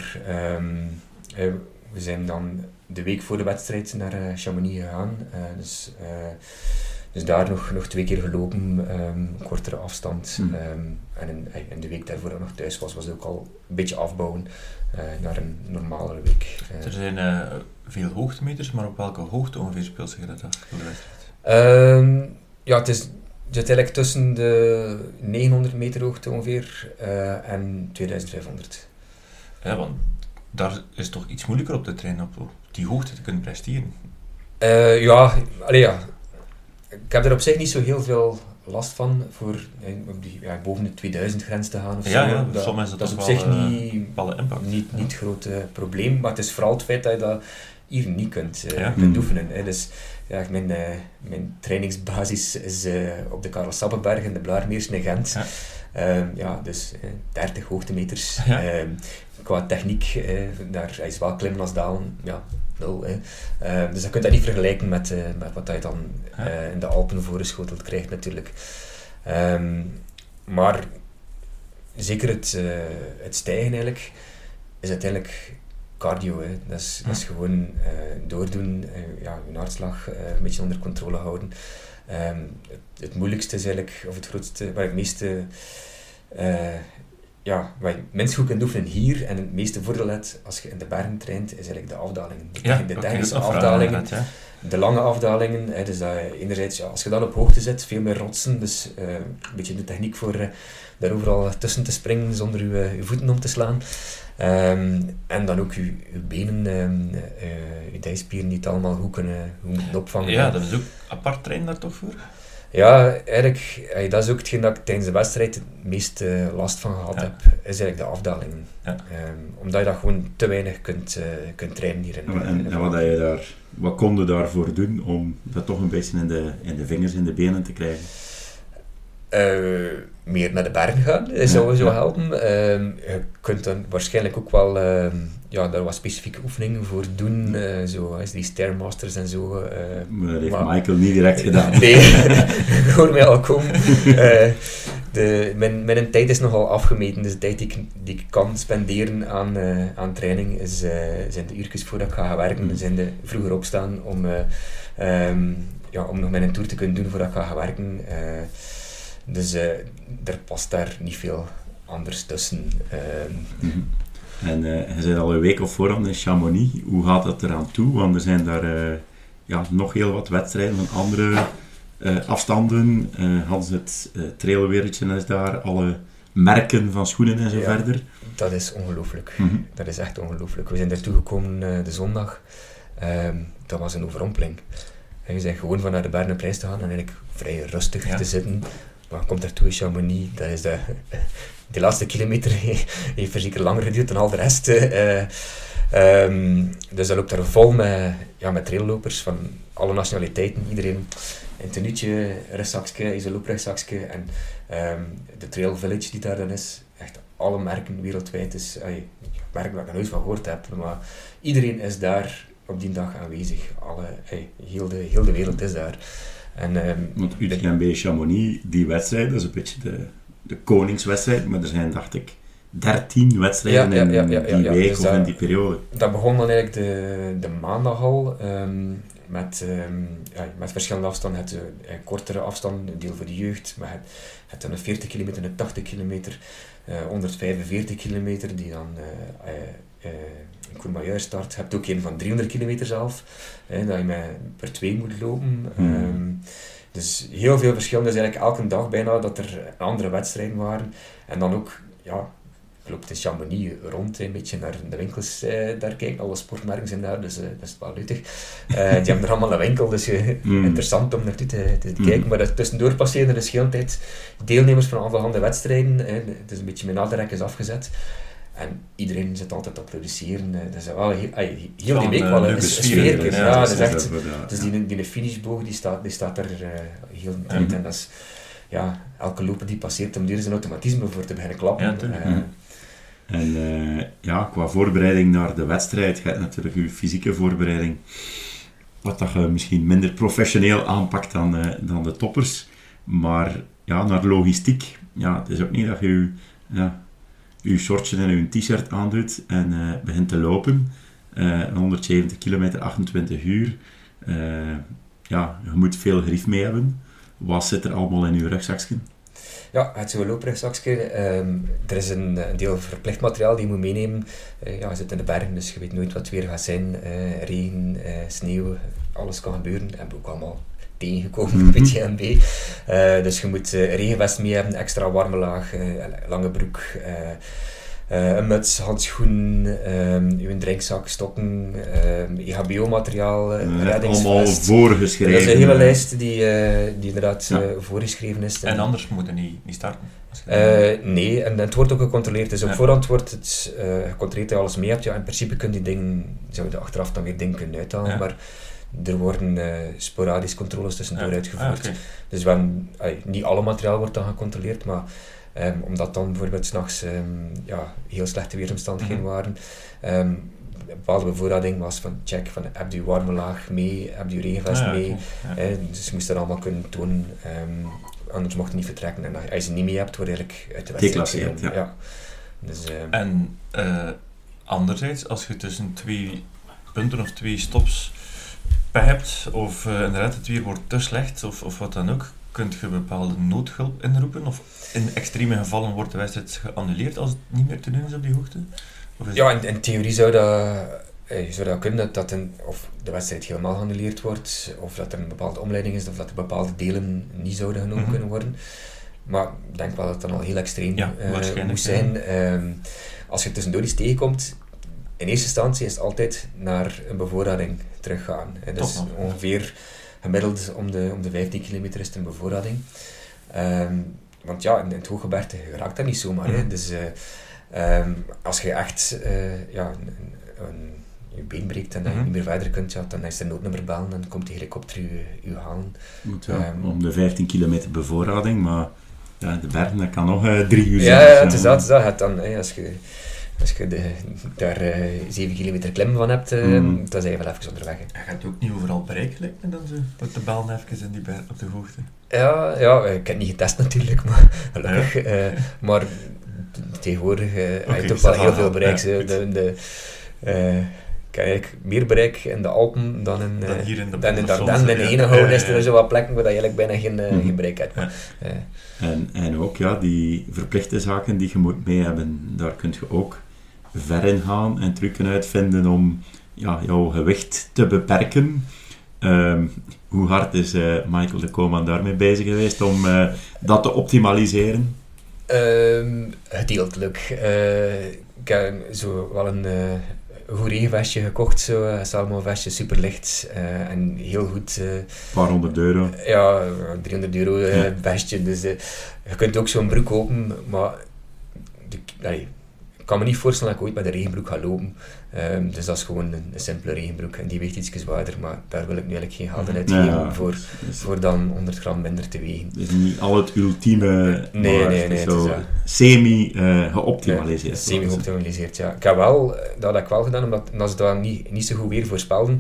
We zijn dan de week voor de wedstrijd naar Chamonix gegaan. Dus daar nog 2 keer gelopen, kortere afstand. En in de week daarvoor dat ik nog thuis was het ook al een beetje afbouwen naar een normalere week. Er zijn veel hoogtemeters, maar op welke hoogte ongeveer speelt zich dat af voor de wedstrijd? Het zit eigenlijk tussen de 900 meter hoogte ongeveer en 2500. Ja, want daar is toch iets moeilijker op te trainen, op die hoogte te kunnen presteren. Ik heb er op zich niet zo heel veel last van voor boven de 2000 grens te gaan of zo. Dat is op zich niet het grote probleem, maar het is vooral het feit dat je dat hier niet kunt oefenen. Dus mijn trainingsbasis is op de Karel Sabbeberg in de Blaarmeers in Gent. Dus 30 hoogtemeters. Qua techniek, daar is wel klimmen als dalen, 0. Dus je kunt dat niet vergelijken met wat je dan in de Alpen voorgeschoteld krijgt natuurlijk. Maar zeker het stijgen eigenlijk is uiteindelijk cardio. Dat is gewoon doordoen, je hartslag een beetje onder controle houden. Het moeilijkste is eigenlijk, of het grootste, waar ik het meeste wat je minst goed kunt oefenen hier en het meeste voordeel hebt als je in de bergen traint, is eigenlijk de afdalingen. De technische afdalingen, de lange afdalingen. Dus dat je enerzijds, als je dan op hoogte zit, veel meer rotsen. Dus een beetje de techniek voor daar overal tussen te springen zonder je voeten om te slaan. En dan ook je benen, je dijspieren niet allemaal goed kunnen opvangen. Ja, dat is ook apart trainen daar toch voor? Ja, eigenlijk, dat is ook hetgeen dat ik tijdens de wedstrijd het meest last van gehad heb, is eigenlijk de afdalingen. Ja. Omdat je dat gewoon te weinig kunt trainen hier in wat kon je daarvoor doen om dat toch een beetje in de vingers, in de benen te krijgen? Meer naar de bergen gaan, dat zou sowieso helpen. Je kunt dan waarschijnlijk ook wel daar wat specifieke oefeningen voor doen, zoals die Stairmasters en zo. Maar dat heeft Michael niet direct gedaan. Nee, ik hoor mij al komen. Mijn tijd is nogal afgemeten, dus de tijd die ik kan spenderen aan training zijn de uurtjes voordat ik ga werken, zijn de vroeger opstaan om nog mijn tour te kunnen doen voordat ik ga werken. Dus er past daar niet veel anders tussen. En je bent al een week op voorhand in Chamonix. Hoe gaat dat eraan toe? Want er zijn daar nog heel wat wedstrijden van andere afstanden. Hadden ze het trailwereldje is daar, alle merken van schoenen en zo verder. Dat is ongelooflijk. Mm-hmm. Dat is echt ongelooflijk. We zijn daartoe gekomen de zondag. Dat was een overrompeling. En je bent gewoon van naar de Bergenprijs te gaan en eigenlijk vrij rustig te zitten. Maar komt daartoe in Chamonix, dat is de laatste kilometer heeft zeker langer geduurd dan al de rest. Dus dat loopt daar vol met traillopers van alle nationaliteiten. Iedereen in tenuutje, rustzakje, isolooprugzakje. En de Trail Village die daar dan is, echt alle merken wereldwijd. is merken waar ik nog nooit van gehoord heb. Maar iedereen is daar op die dag aanwezig. Heel de wereld is daar. Want UTMB Chamonix, die wedstrijd, dat is een beetje de koningswedstrijd, maar er zijn, dacht ik, 13 wedstrijden in die week dus of in die periode. Dat begon dan eigenlijk de maandag al, met verschillende afstanden. Het kortere afstand, een deel voor de jeugd, maar het dan een 40 kilometer, een 80 kilometer, 145 kilometer, die dan in Courmayeur start. Je hebt ook een van 300 kilometer zelf, dat je per 2 moet lopen. Dus heel veel verschillen. Dus eigenlijk elke dag bijna dat er andere wedstrijden waren. En dan ook, ik loop in Chamonix rond, een beetje naar de winkels daar kijken. Alle sportmerken zijn daar, dus dat is wel nuttig. Die hebben er allemaal een winkel, dus interessant om naartoe te kijken. Maar tussendoor passeren er dus heel de tijd deelnemers van allerhande wedstrijden. Het is een beetje met naderrek is afgezet. En iedereen zit altijd te produceren. Dat is wel heel die week wel een sfeer. Ja, dat is echt. Dus die finishboog die staat er heel de tijd. En dat is, elke loper die passeert, om er is een automatisme voor te beginnen klappen. En qua voorbereiding naar de wedstrijd, je hebt natuurlijk je fysieke voorbereiding, wat dat je misschien minder professioneel aanpakt dan de toppers. Maar naar logistiek, het is ook niet dat je je shortje en je t-shirt aandoet en begint te lopen. 170 kilometer, 28 uur. Je moet veel grief mee hebben. Wat zit er allemaal in je rugzakje? Ja, het zo'n looprugzakje. Er is een deel verplicht materiaal die je moet meenemen. Je zit in de bergen, dus je weet nooit wat het weer gaat zijn. Regen, sneeuw, alles kan gebeuren. Dat hebben we ook allemaal tegengekomen bij GMB. Dus je moet regenvest mee hebben, extra warme laag, lange broek, een muts, handschoenen, je drinkzak, stokken, EHBO-materiaal, reddingsvest. Allemaal voorgeschreven. Dat is een hele lijst die inderdaad voorgeschreven is. En anders moet je niet starten? Nee, en het wordt ook gecontroleerd. Dus op voorhand wordt het gecontroleerd dat je alles mee hebt. Ja, in principe kun je dingen, zou je achteraf dan weer dingen kunnen uithalen, maar er worden sporadisch controles tussendoor uitgevoerd. Okay. Dus niet alle materiaal wordt dan gecontroleerd, maar omdat dan bijvoorbeeld 's nachts heel slechte weersomstandigheden waren, een bepaalde bevoorrading was van check, heb je warme laag mee, heb je regenvest mee. Dus je moest dat allemaal kunnen tonen, anders mocht je niet vertrekken. En als je ze niet mee hebt, word je eigenlijk uit de wedstrijd gezet. Dus, en anderzijds, als je tussen 2 punten of 2 stops hebt, of inderdaad het weer wordt te slecht, of wat dan ook, kunt je bepaalde noodhulp inroepen? Of in extreme gevallen wordt de wedstrijd geannuleerd als het niet meer te doen is op die hoogte? In theorie zou dat kunnen, of de wedstrijd helemaal geannuleerd wordt, of dat er een bepaalde omleiding is, of dat er bepaalde delen niet zouden genomen kunnen worden. Maar ik denk wel dat het dan al heel extreem moet zijn. Als je tussendoor iets tegenkomt, in eerste instantie is het altijd naar een bevoorrading teruggaan. Dus ongeveer gemiddeld om de 15 kilometer is er een bevoorrading. Want in het hooggebergte raakt dat niet zomaar. Dus als je echt je been breekt en dat je niet meer verder kunt, dan is er een noodnummer bellen en dan komt de helikopter je halen. Om de 15 kilometer bevoorrading, maar de bergen, dat kan nog 3 uur zijn. Ja, het is dat. Als je daar 7 kilometer klimmen van hebt, dan zijn je wel even onderweg. Je gaat ook niet overal bereiken, lijkt me dan zo, met de bellen even in die berg op de hoogte. Ja, ik heb het niet getest natuurlijk, maar gelukkig. Maar tegenwoordig heb je toch wel heel veel bereik. Ik heb eigenlijk meer bereik in de Alpen dan in de Ardennen. In de ene houden is er zo wat plekken waar je eigenlijk bijna geen bereik hebt. Maar, En ook die verplichte zaken die je moet mee hebben, daar kun je ook ver in gaan en trucken uitvinden om jouw gewicht te beperken. Hoe hard is Michael de Koeman daarmee bezig geweest om dat te optimaliseren? Gedeeltelijk. Ik heb zo wel een goed regenvestje gekocht, een Salomon vestje, superlicht en heel goed. Een paar €100. Ja, €300 vestje. Dus je kunt ook zo'n broek kopen, maar ik kan me niet voorstellen dat ik ooit met een regenbroek ga lopen. Dus dat is gewoon een simpele regenbroek en die weegt iets zwaarder, maar daar wil ik nu eigenlijk geen geld in uitgeven voor dan 100 gram minder te wegen. Het is niet al het ultieme, nee, zo semi-geoptimaliseerd. Semi-geoptimaliseerd, ja. Ik heb wel, dat heb ik wel gedaan, omdat ze dat niet zo goed weer voorspelden.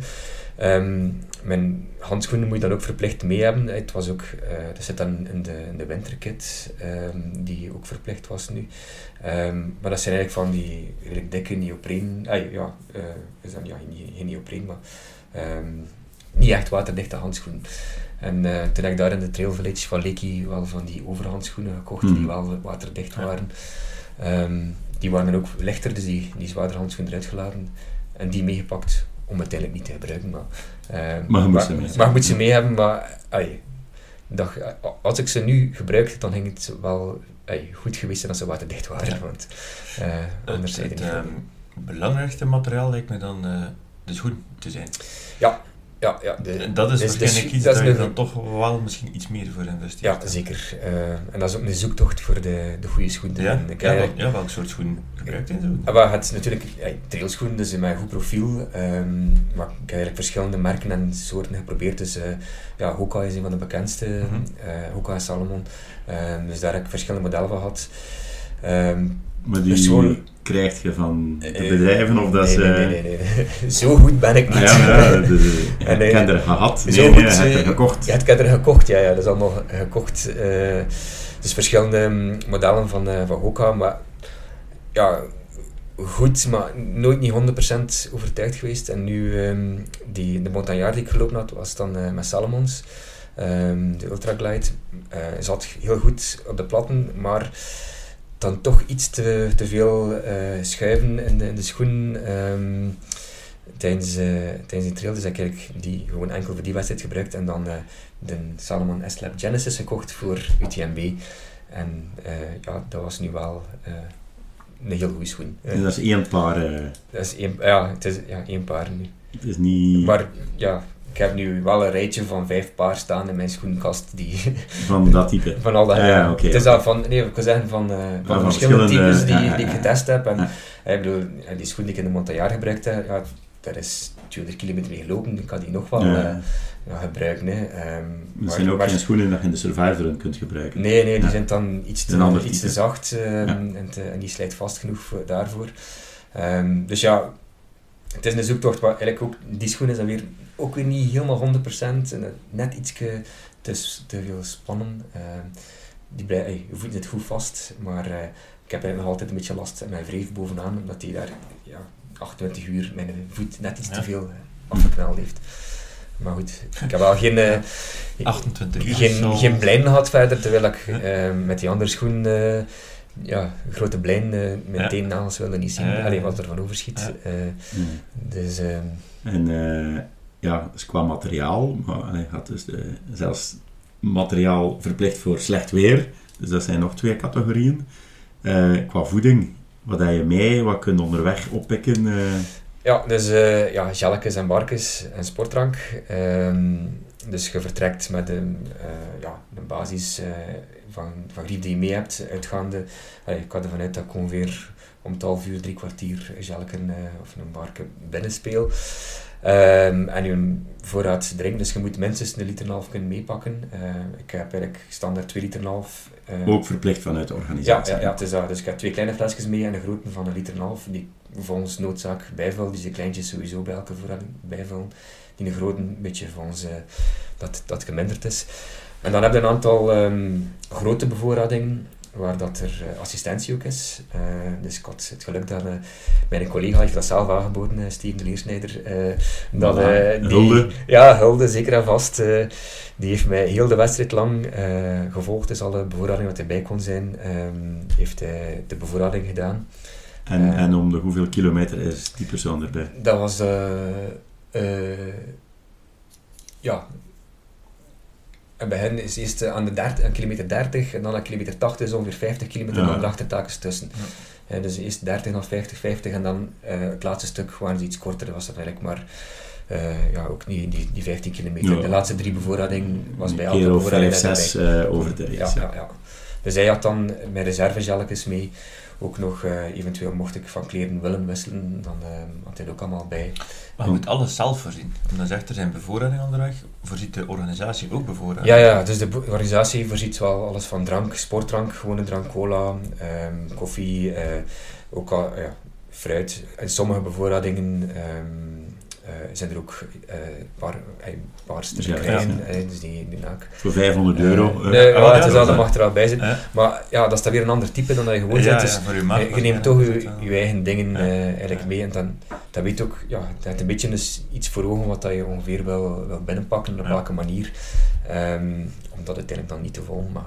Mijn handschoenen moet je dan ook verplicht mee hebben. Het was ook, dat zit dan in de winterkit, die ook verplicht was nu. Maar dat zijn eigenlijk van die redelijk dikke neopreen. Is dan geen neopreen, maar niet echt waterdichte handschoenen. En toen heb ik daar in de Trail Village van Leekie wel van die overhandschoenen gekocht, die wel waterdicht waren. Die waren dan ook lichter, dus die zwaardere handschoenen eruit geladen en die meegepakt om uiteindelijk niet te gebruiken. Maar je moet ze mee hebben, maar als ik ze nu gebruikte, dan ging het wel goed geweest zijn als ze waterdicht waren. Want anders zijn het belangrijkste materiaal lijkt me dan de schoen te zijn. Ja. Dat is waarschijnlijk iets dat je dan toch wel misschien iets meer voor investeert. Ja, zeker. En dat is ook een zoektocht voor de goede schoenen. Welk soort schoen gebruikt je zo? Maar het is natuurlijk trailschoenen, dus met een goed profiel. Maar ik heb eigenlijk verschillende merken en soorten geprobeerd. Dus Hoka is een van de bekendste. Hoka en Salomon. Dus daar heb ik verschillende modellen van gehad. Maar die krijg je van de bedrijven of dat Nee. Zo goed ben ik niet. Ik heb er gehad. Ik heb er gekocht. Ja, ik heb er gekocht, ja. Dat is allemaal gekocht. Dus verschillende modellen van Hoka, maar goed, maar nooit niet 100% overtuigd geweest. En nu, de Montagnard die ik gelopen had, was dan met Salomons. De Ultra Glide zat heel goed op de platten, maar dan toch iets te veel schuiven in de schoen tijdens die trail. Dus heb ik die gewoon enkel voor die wedstrijd gebruikt en dan de Salomon S-Lab Genesis gekocht voor UTMB. En dat was nu wel een heel goede schoen. En dat is 1 paar. Het is 1 paar nu. Het is niet... Maar ik heb nu wel een rijtje van 5 paar staan in mijn schoenkast die... Van dat type? Van al dat, Het is dat van, ik wil zeggen van verschillende types die ik getest heb. En ik bedoel, die schoen die ik in de Montagnard gebruikte, daar is 200 kilometer mee gelopen, ik kan die nog wel gebruiken. Dat zijn ook geen schoenen dat je in de Survivor kunt gebruiken. Nee, die zijn dan iets te zacht en die slijt vast genoeg daarvoor. Dus ja, het is een zoektocht, maar eigenlijk ook, die schoen is dan weer ook weer niet helemaal 100%, net iets te veel spannen. Je voet zit goed vast, maar ik heb eigenlijk nog altijd een beetje last met mijn wreef bovenaan, omdat die daar 28 uur mijn voet net iets te veel afgeknald heeft. Maar goed, ik heb wel geen... 28 geen blijn gehad verder, terwijl ik met die andere schoen... grote blijn met teennagels wilde niet zien. Wat er van overschiet. Dus... dus qua materiaal, maar had dus zelfs materiaal verplicht voor slecht weer. Dus dat zijn nog 2 categorieën. Qua voeding, wat heb je mee? Wat kun je onderweg oppikken? Dus gelletjes en barkjes en sportdrank. Dus je vertrekt met de basis van griep die je mee hebt, uitgaande. Ik ga ervan uit dat ik ongeveer om 12 uur, 3 kwartier een gelleken of een barke binnenspeel. En je voorraad drinken, dus je moet minstens 1,5 liter kunnen meepakken. Ik heb eigenlijk standaard 2,5 liter. Ook verplicht vanuit de organisatie. Ja, het is dat. Dus ik heb 2 kleine flesjes mee en een grote van 1,5 liter, die volgens noodzaak bijvullen. Dus de kleintjes sowieso bij elke voorraad bijvullen. Die een grote een beetje volgens dat geminderd is. En dan heb je een aantal grote bevoorradingen waar dat er assistentie ook is. Dus ik had het geluk dat mijn collega heeft dat zelf aangeboden, Steven de Leersnijder. Hulde. Ja, Hulde, zeker en vast. Die heeft mij heel de wedstrijd lang gevolgd, dus alle bevoorradingen wat erbij kon zijn, heeft hij de bevoorrading gedaan. En om de hoeveel kilometer is die persoon erbij? Dat was... En bij hen is eerst aan kilometer 30 en dan aan kilometer 80, dus ongeveer 50 kilometer en dan de achtertakens tussen. Dus eerst 30 naar 50, 50 en dan het laatste stuk waren ze iets korter, dat was dat eigenlijk maar ook niet die 15 kilometer. Ja. De laatste 3 bevoorradingen was bij elke bevoorrading 5, 6 over de race. Ja. Dus hij had dan mijn reservegelletjes mee. Ook nog, eventueel mocht ik van kleren willen wisselen, dan had hij er ook allemaal bij. Maar je moet alles zelf voorzien. Omdat zegt er zijn bevoorradingen onderweg, voorziet de organisatie ook bevoorrading? Ja, dus de organisatie voorziet wel alles van drank, sportdrank, gewone drank, cola, koffie, ook al fruit. En sommige bevoorradingen zijn er ook paar stukken krijgen, dus die naak. Voor €500. Dat mag er wel bij zijn. Maar ja, dat is dan weer een ander type dan dat je gewoon zit. Dus je neemt toch je eigen dingen eigenlijk mee en dan weet je ook, dat heeft een beetje iets voor ogen wat dat je ongeveer wil binnenpakken, op welke manier. Omdat het uiteindelijk dan niet te vol mag.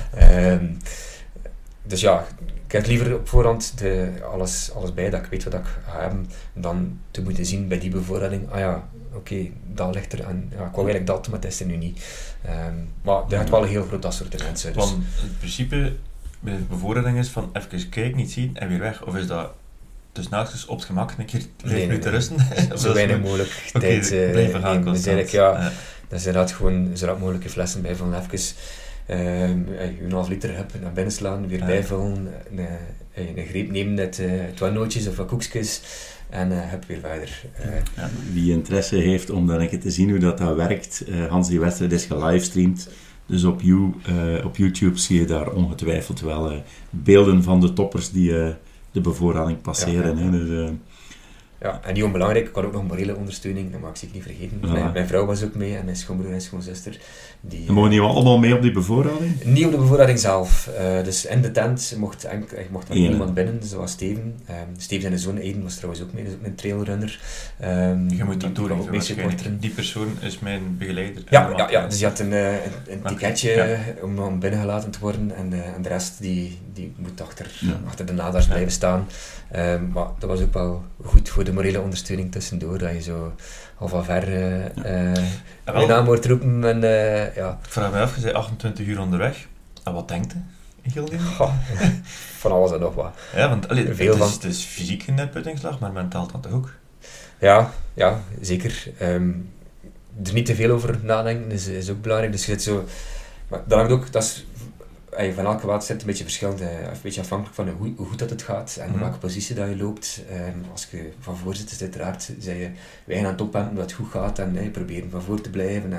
Dus ja, ik heb liever op voorhand alles bij dat ik weet wat ik ga hebben, dan te moeten zien bij die bevoorrading, dat ligt er en ik wou eigenlijk dat, maar het is er nu niet. Maar er gaat wel een heel groot assortiment uit. Dus. Want het principe bij de bevoorrading is van even kijken, niet zien en weer weg, of is dat dus naast op het gemak een keer 5 minuten rusten? Zo weinig mogelijk tijd blijven gaan constant. Dat is inderdaad gewoon zo rap mogelijke flessen bij van even 1,5 liter heb naar binnen slaan, weer bijvullen, een greep nemen met 2 nootjes of wat koekjes en heb weer verder. Wie interesse heeft om dan een keer te zien hoe dat werkt, Hans, die wedstrijd is gelivestreamd, dus op YouTube zie je daar ongetwijfeld wel beelden van de toppers die de bevoorrading passeren. Dus, en niet onbelangrijk, ik had ook nog morele ondersteuning, dat mag ik niet vergeten. Mijn vrouw was ook mee en mijn schoonbroer en schoonzuster. En mogen die allemaal mee op die bevoorrading? Niet op de bevoorrading zelf. Dus in de tent mocht er niemand binnen, dus dat was Steven. Steven zijn zoon Aiden was trouwens ook mee, dus ook een trailrunner. Je moet dat doorgeven, die persoon is mijn begeleider. Ja, dus je had een ticketje om binnengelaten te worden en de rest die moet achter de nadars blijven staan. Maar dat was ook wel goed voor de morele ondersteuning tussendoor, dat je zo al van ver je naam hoort roepen. Ik vraag me af, je zei 28 uur onderweg. En wat denkt je? Van alles en nog wat. Ja, want het is fysiek een uitputtingsslag, maar mentaal dan toch ook? Ja, zeker. Er niet te veel over nadenken is ook belangrijk. Dus je zit zo... Maar dat hangt ook... Dat is, van elke wedstrijd een beetje verschillend, een beetje afhankelijk van hoe goed dat het gaat en welke positie dat je loopt. Als je van voor zit, is uiteraard wij gaan aan het opbouwen dat het goed gaat en proberen van voor te blijven.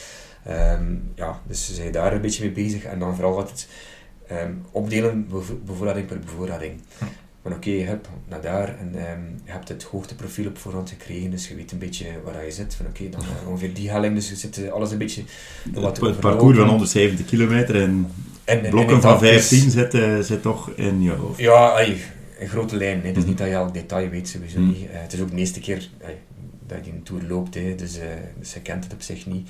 Dus zijn je daar een beetje mee bezig en dan vooral wat opdelen, bevoorrading per bevoorrading. Van je hebt naar daar en je hebt het hoogteprofiel op voorhand gekregen, dus je weet een beetje waar je zit. Van dan ongeveer die helling, dus je zit alles een beetje... Het parcours van 170 kilometer en blokken van 15 zit toch in je hoofd. Ja, een grote lijn. Het is niet dat je elk detail weet, sowieso niet. Het is ook de eerste keer dat je een Tour loopt, dus hij kent het op zich niet.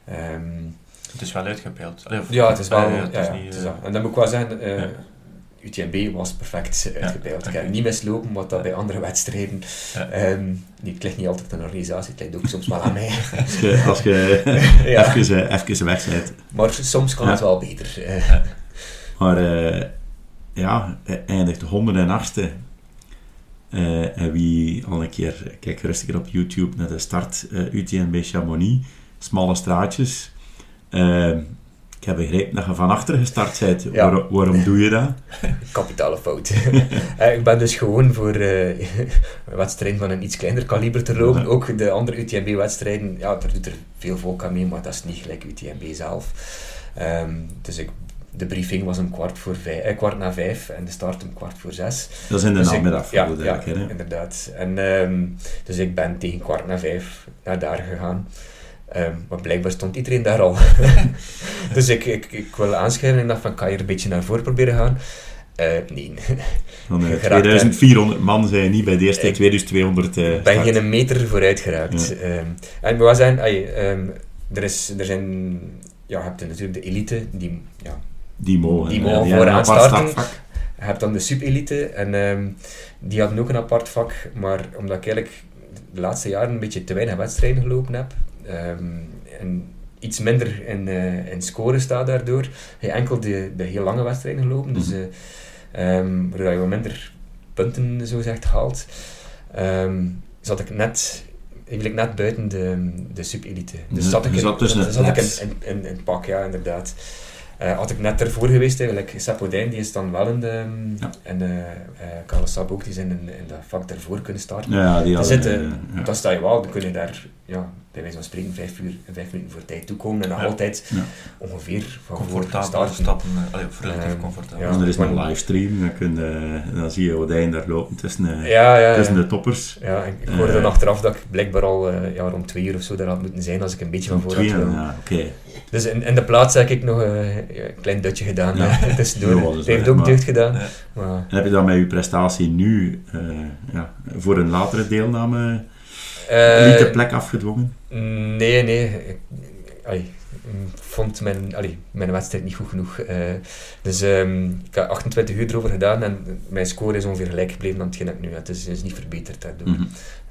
Het is wel uitgebeeld. Ja, het is wel... niet, en dan moet ik wel zeggen... UTMB was perfect uitgebeeld. Ik heb niet mislopen, wat dat bij andere wedstrijden... het ligt niet altijd aan de organisatie, het ligt ook soms wel aan mij. Als je even weg bent. Maar soms kan het wel beter. Maar hij eindigt 108e. En wie al een keer... Kijk rustig op YouTube naar de start. UTMB Chamonix. Smalle straatjes. Ik heb begrepen dat je van achter gestart bent. Ja. Waarom doe je dat? Kapitale fout. Ik ben dus gewoon voor wedstrijden van een iets kleiner kaliber te lopen. Ja. Ook de andere UTMB-wedstrijden, daar doet er veel volk aan mee, maar dat is niet gelijk UTMB zelf. Dus de briefing was om 4:45 en de start om 4:45. Dat is in de namiddag. Ja, inderdaad. En dus ik ben tegen 4:45 naar daar gegaan. Maar blijkbaar stond iedereen daar al. Dus ik wil aanschuiven en dacht van, kan je er een beetje naar voren proberen gaan? Nee. Van 2400 man zijn niet bij de eerste 2200 Ik ben geen meter vooruit geraakt. Ja. En we gaan zeggen, er zijn... Ja, je hebt natuurlijk de elite, die mogen vooraan starten. Je hebt dan de sub-elite en die hadden ook een apart vak, maar omdat ik eigenlijk de laatste jaren een beetje te weinig wedstrijden gelopen heb, en iets minder in scoren staat daardoor. Hij enkel de heel lange wedstrijden gelopen, dus waardoor je wat minder punten zo gezegd haalt. Zat ik net buiten de sub-elite. Dus zat ik in het pak, ja, inderdaad. Had ik net ervoor geweest, eigenlijk Sapodijn, die is dan wel in de... En Carlos Sab ook, die zijn in dat vak daarvoor kunnen starten. Ja, dat sta je wel, dan kun je daar, bij wijze van spreken, 5 minuten voor tijd toekomen en nog altijd ongeveer van comfortabel stappen, relatief comfortabel. En er is een livestream, dan zie je Odijn daar lopen tussen de toppers. Ja, ik hoorde dan achteraf dat ik blijkbaar al rond 2 uur of zo daar had moeten zijn als ik een beetje van voor had gedaan. Dus in de plaats heb ik nog een klein dutje gedaan tussendoor. Het heeft ook deugd gedaan. Ja. Maar... En heb je dan met je prestatie nu voor een latere deelname niet de plek afgedwongen? Nee. Ik vond mijn wedstrijd niet goed genoeg. Dus ik heb 28 uur erover gedaan en mijn score is ongeveer gelijk gebleven aan hetgeen ik nu had. Het is niet verbeterd daardoor. Mm-hmm.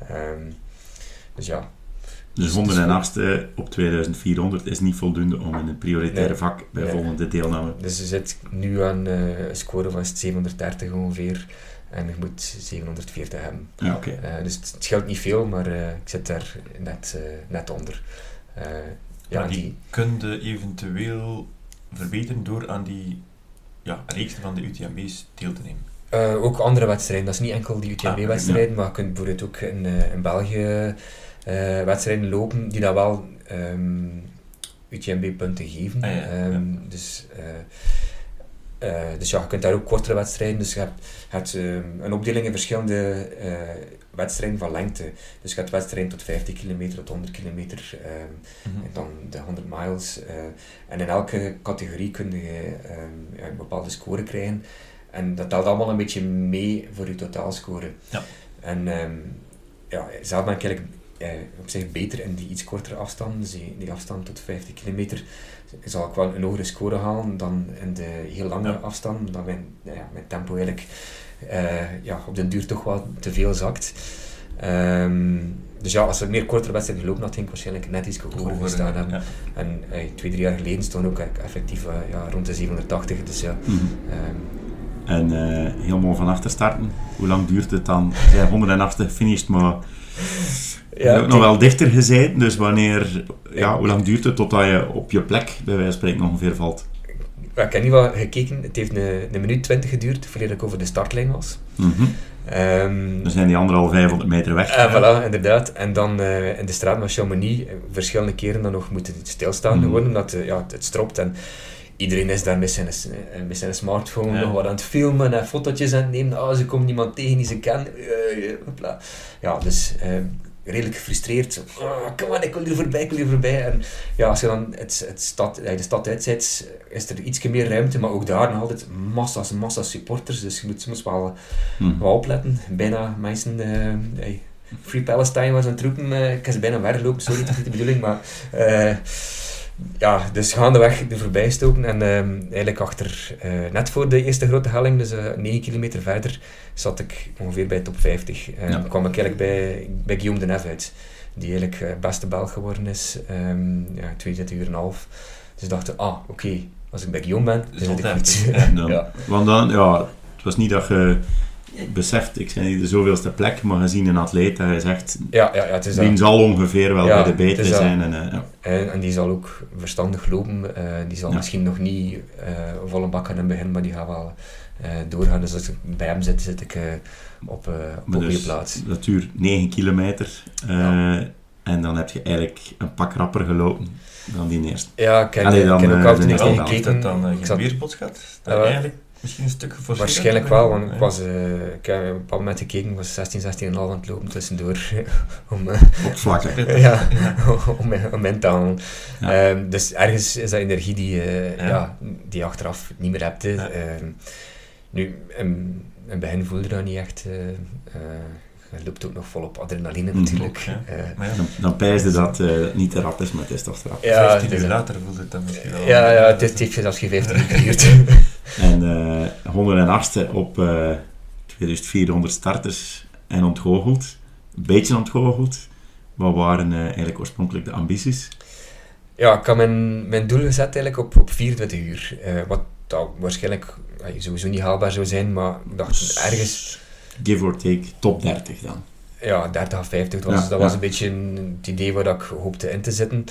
Dus ja. Dus 108e op 2400 is niet voldoende om in het prioritaire vak bij volgende deelname. Dus je zit nu aan een score van 730 ongeveer en je moet 740 hebben. Ja, okay. Dus het scheelt niet veel, maar ik zit daar net onder. Maar die kun je eventueel verbeteren door aan die reeks van de UTMB's deel te nemen? Ook andere wedstrijden, dat is niet enkel die UTMB-wedstrijden, maar je kunt bijvoorbeeld ook in België wedstrijden lopen die dan wel UTMB-punten geven. Dus je kunt daar ook kortere wedstrijden, dus je hebt een opdeling in verschillende wedstrijden van lengte. Dus je hebt wedstrijden tot 50 kilometer, tot 100 kilometer, en dan de 100 miles. En in elke categorie kun je een bepaalde score krijgen. En dat telt allemaal een beetje mee voor je totaalscore. Ja. En zelf ben ik eigenlijk op zich beter in die iets kortere afstand, dus die afstand tot 50 kilometer, zal ik wel een hogere score halen dan in de heel lange afstand, omdat mijn tempo eigenlijk op den duur toch wel te veel zakt. Dus als ik meer kortere wedstrijden gelopen had, denk ik waarschijnlijk net iets hoger gestaan hebben. Ja. En 2-3 jaar geleden stond ook effectief rond de 780, dus ja. En helemaal van achter starten, hoe lang duurt het dan? Je zei 108 finished, maar je hebt nog wel dichter gezeten, dus hoe lang duurt het totdat je op je plek bij wijze van spreken ongeveer valt? Ik heb niet wat gekeken, het heeft een minuut 20 geduurd voordat ik over de startlijn was. Mm-hmm. Dan zijn die 500 meter weg. Voilà, inderdaad. En dan in de straat van Chamonix verschillende keren dan nog moeten stilstaan, gewoon omdat het stropt en iedereen is daar met zijn smartphone nog wat aan het filmen en fotootjes aan het nemen. Ze komen niemand tegen die ze kennen. Dus redelijk gefrustreerd. Come on, ik wil hier voorbij. En als je dan de stad uitzet, is er iets meer ruimte, maar ook daar nog altijd massa's supporters. Dus je moet soms wel opletten. Bijna mensen Free Palestine was aan het roepen. Ik heb ze bijna weggelopen, sorry, dat is niet de bedoeling, maar... dus gaandeweg er voorbij stoken en eigenlijk achter, net voor de eerste grote helling, dus 9 kilometer verder, zat ik ongeveer bij top 50. Kwam ik eigenlijk bij Guillaume de Neve uit, die eigenlijk beste Belg geworden is, 22 uur en een half. Dus dacht ik, oké, als ik bij Guillaume ben, dan zit ik goed. Ja. Want dan, het was niet dat je beseft, ik zei niet de zoveelste plek, maar gezien een atleet dat je zegt, het is die zal ongeveer wel bij de betere zijn. En die zal ook verstandig lopen, die zal misschien nog niet volle bak gaan in het begin, maar die gaat wel doorgaan. Dus als ik bij hem zit ik op een goede plaats. Dat duurt 9 kilometer en dan heb je eigenlijk een pak rapper gelopen dan die eerste. Ja, ik ken ook altijd niks tegen gekeken. Dan geen weerbots gehad? Eigenlijk misschien een stuk geforceerd? Waarschijnlijk wel, want ik heb op een bepaald moment gekeken, ik was 16,5 aan het lopen tussendoor om om in te halen. Ja. Dus ergens is dat energie die je achteraf niet meer hebt. Nu, in het begin voelde dat niet echt. Je loopt ook nog vol op adrenaline natuurlijk. Dan pijsde dat niet te rap is, maar het is toch te rap. 15 uur later voelde het dan misschien wel. Het heeft zelfs geen 15 uur geduurd. En 108e op 2400 starters en ontgoocheld. Een beetje ontgoocheld. Wat waren eigenlijk oorspronkelijk de ambities? Ja, ik had mijn doel gezet eigenlijk op 24 uur. Wat waarschijnlijk sowieso niet haalbaar zou zijn, maar ik dacht ergens... Give or take, top 30 dan. Ja, 30 of 50. Dat was een beetje het idee waar ik hoopte in te zitten.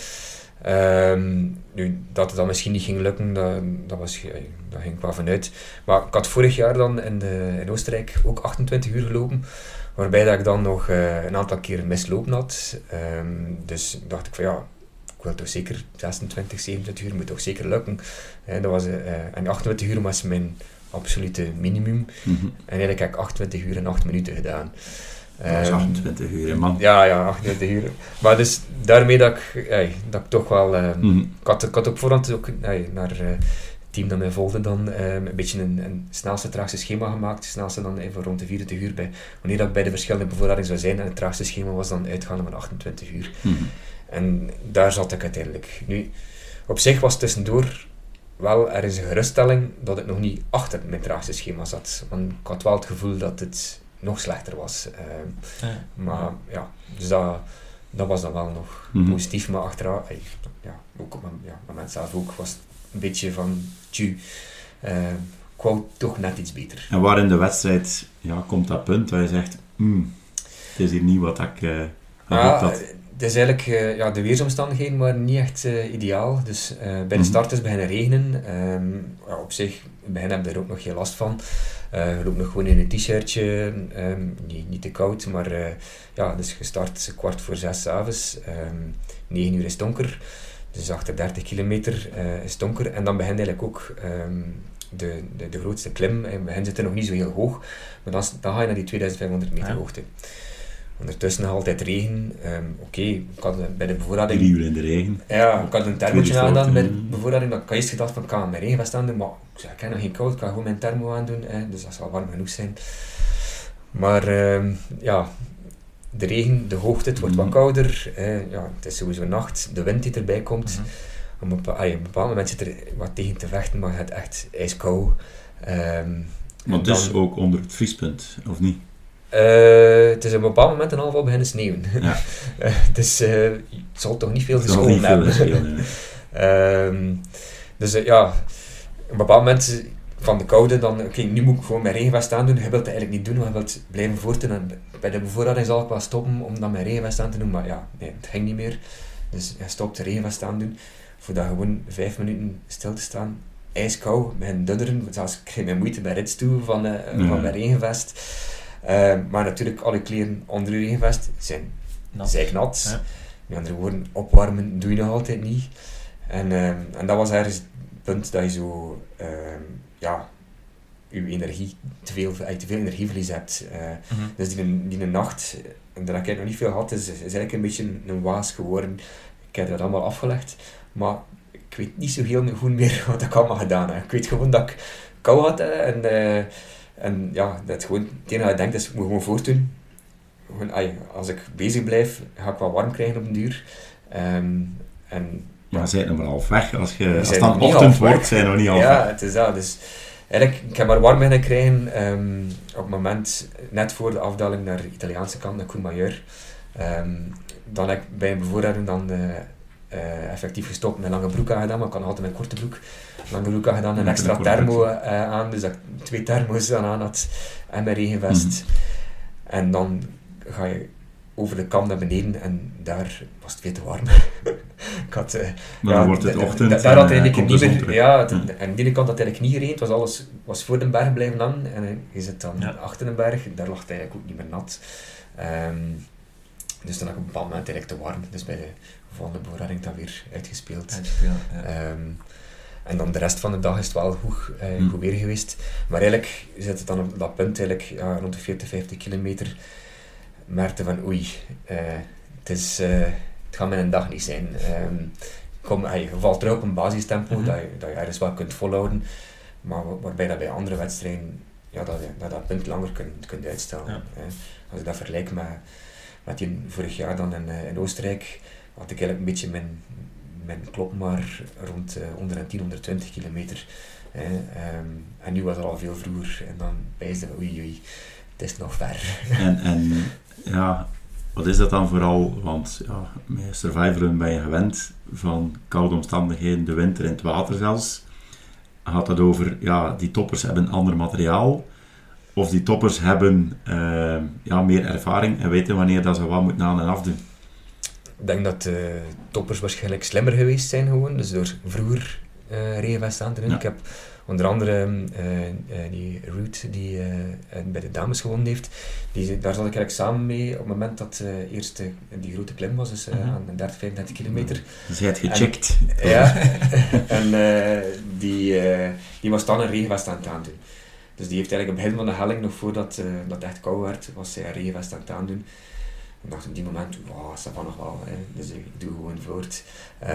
Nu, dat het dan misschien niet ging lukken, daar ging ik wel vanuit. Maar ik had vorig jaar dan in Oostenrijk ook 28 uur gelopen, waarbij dat ik dan nog een aantal keer mislopen had. Dus dacht ik van ik wil toch zeker 26, 27 uur, moet toch zeker lukken. En 28 uur was mijn absolute minimum. Mm-hmm. En eigenlijk heb ik 28 uur en 8 minuten gedaan. Dat is 28 uur, man. Ja, 28 uur. Maar dus daarmee dat ik toch wel... Ik had op voorhand ook naar het team dat mij volgde dan een beetje een snelste traagste schema gemaakt. Snelste dan even rond de 24 uur bij. Wanneer dat bij de verschillende bevoorrading zou zijn. En het traagste schema was dan uitgaande van 28 uur. Mm-hmm. En daar zat ik uiteindelijk. Nu, op zich was tussendoor wel ergens een geruststelling dat het nog niet achter mijn traagste schema zat. Want ik had wel het gevoel dat het nog slechter was. Maar dus dat was dan wel nog positief. Maar achteraf, ook op mijn moment zelf ook, was het een beetje van, ik wou toch net iets beter. En waar in de wedstrijd komt dat punt waar je zegt, het is hier niet wat ik gehoopt had? Het is eigenlijk, de weersomstandigheden waren niet echt ideaal. Dus bij de start is het beginnen regenen. Op zich, in het begin heb je er ook nog geen last van. Je loopt nog gewoon in een t-shirtje, niet te koud, maar dus gestart 5:45 s'avonds. 9 uur is donker, dus achter 30 kilometer is donker. En dan begint eigenlijk ook de grootste klim. In het begin zit er nog niet zo heel hoog, maar dan ga je naar die 2500 meter hoogte. Ondertussen nog altijd regen. Ik had bij de bevoorrading... 3 uur in de regen. Ja, ik had een thermootje aangedaan bij de bevoorrading. Ik had eerst gedacht van, ik ga mijn regenvest aandoen, maar ik heb nog geen koud, ik ga gewoon mijn thermo aandoen. Dus dat zal warm genoeg zijn. Maar de regen, de hoogte, het wordt wat kouder. Het is sowieso nacht, de wind die erbij komt. Op een bepaald moment zit er wat tegen te vechten, maar het echt ijskoud. Maar dus ook onder het vriespunt, of niet? Het is op een bepaald moment een half al beginnen sneeuwen. Ja. Dus het zal toch niet veel verscholen hebben. Dus op een bepaald moment van de koude dan, nu moet ik gewoon mijn regenvest aandoen. Je wilt het eigenlijk niet doen, want je wilt blijven voortdoen. En bij de bevoorrading zal ik wel stoppen om dan mijn regenvest aan te doen, maar het ging niet meer. Dus je stopt de regenvest aandoen, voor dat gewoon 5 minuten stil te staan. Ijskoud, begin dudderen, zelfs ik kreeg mijn moeite bij rits toe van mijn regenvest. Maar natuurlijk, alle kleren onder je regenvest zijn zeiknat. Ja. Met andere woorden, opwarmen doe je nog altijd niet. En dat was ergens het punt dat je zo, je energie, te veel energieverlies hebt. Dus die nacht, dat ik nog niet veel had, is eigenlijk een beetje een waas geworden. Ik heb dat allemaal afgelegd, maar ik weet niet zo heel goed meer wat ik allemaal gedaan heb. Ik weet gewoon dat ik kou had en dat gewoon, het enige wat je denkt is, ik moet gewoon voortdoen. als ik bezig blijf, ga ik wel warm krijgen op een duur. Maar zijn er maar half weg. Als het dan ochtend wordt, zijn we niet half weg. Ja, het is dat. Dus eigenlijk, ik heb maar warm beginnen krijgen op het moment, net voor de afdaling naar de Italiaanse kant, naar Courmayeur. Dan heb ik bij een bevoorrading dan effectief gestopt met lange broek aangedaan, maar ik had altijd mijn korte broek. Lange broek aangedaan, een extra thermo aan, dus dat ik 2 thermo's dan aan had en mijn regenvest. En dan ga je over de kam naar beneden en daar was het veel te warm. Ik had, maar dan wordt het ochtend daar had eigenlijk niet meer, en aan de ene kant had het eigenlijk niet geregend, alles was voor de berg blijven hangen en je zit dan achter een berg, daar lag het eigenlijk ook niet meer nat. Dus dan had ik op een bepaald moment eigenlijk te warm, dus bij de volgende bevoorrading dat weer uitgespeeld. En dan de rest van de dag is het wel goed weer geweest, maar eigenlijk zit het dan op dat punt eigenlijk, rond de 40-50 kilometer, merkte van het gaat mijn dag niet zijn. Je valt terug op een basistempo dat je ergens wel kunt volhouden, maar waarbij dat bij andere wedstrijden dat punt langer kunt uitstellen. Als ik dat vergelijk met die vorig jaar dan in Oostenrijk, had ik eigenlijk een beetje mijn klop maar rond 110, 120 kilometer. En nu was het al veel vroeger en dan bijzde we het is nog ver. En wat is dat dan vooral? Want met survivalen ben je gewend van koude omstandigheden, de winter in het water zelfs. Gaat dat over, die toppers hebben ander materiaal, of die toppers hebben meer ervaring en weten wanneer dat ze wat moeten aan en afdoen? Ik denk dat de toppers waarschijnlijk slimmer geweest zijn gewoon, dus door vroeger regenvest aan te doen. Ik heb onder andere die Ruud die bij de dames gewonnen heeft, daar zat ik eigenlijk samen mee op het moment dat eerst die grote klim was, dus aan 30, 35 kilometer. Dus je hebt gecheckt. En die was dan een regenvest aan het aandoen. Dus die heeft eigenlijk op het begin van de helling, nog voordat het echt koud werd, was zij een regenvest aan het aandoen. Ik dacht op die moment, dat van nog wel, dus ik doe gewoon voort.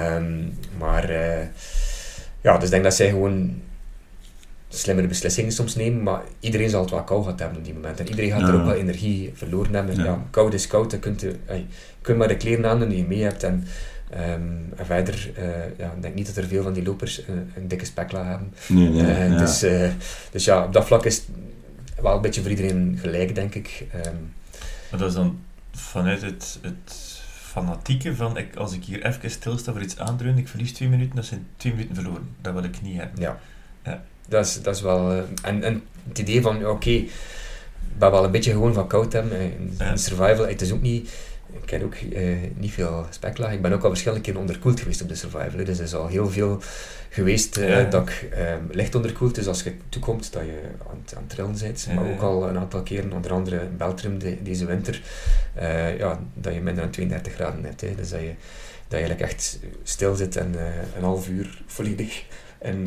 Dus ik denk dat zij gewoon slimmere beslissingen soms nemen, maar iedereen zal het wel koud gehad hebben op die moment. En iedereen gaat er ook wel energie verloren hebben. Koud is koud, dan kun je maar de kleren aandoen die je mee hebt. En verder, ik denk niet dat er veel van die lopers een dikke spekla hebben. Dus op dat vlak is het wel een beetje voor iedereen gelijk, denk ik. Maar dat is dan vanuit het fanatieke van, als ik hier even stilsta voor iets aandreun, ik verlies 2 minuten, dat zijn 2 minuten verloren. Dat wil ik niet hebben. Ja. Dat is wel... En het idee van, ik ben wel een beetje gewoon van koud hebben. In survival, het is ook niet... Ik heb ook niet veel spekla. Ik ben ook al verschillende keren onderkoeld geweest op de survival. Dus er is al heel veel geweest dat ik licht onderkoeld. Dus als je toekomt dat je aan het trillen bent. Maar ook al een aantal keren, onder andere in Beltrum deze winter, dat je minder dan 32 graden hebt. Dus dat je eigenlijk echt stil zit en een half uur volledig. En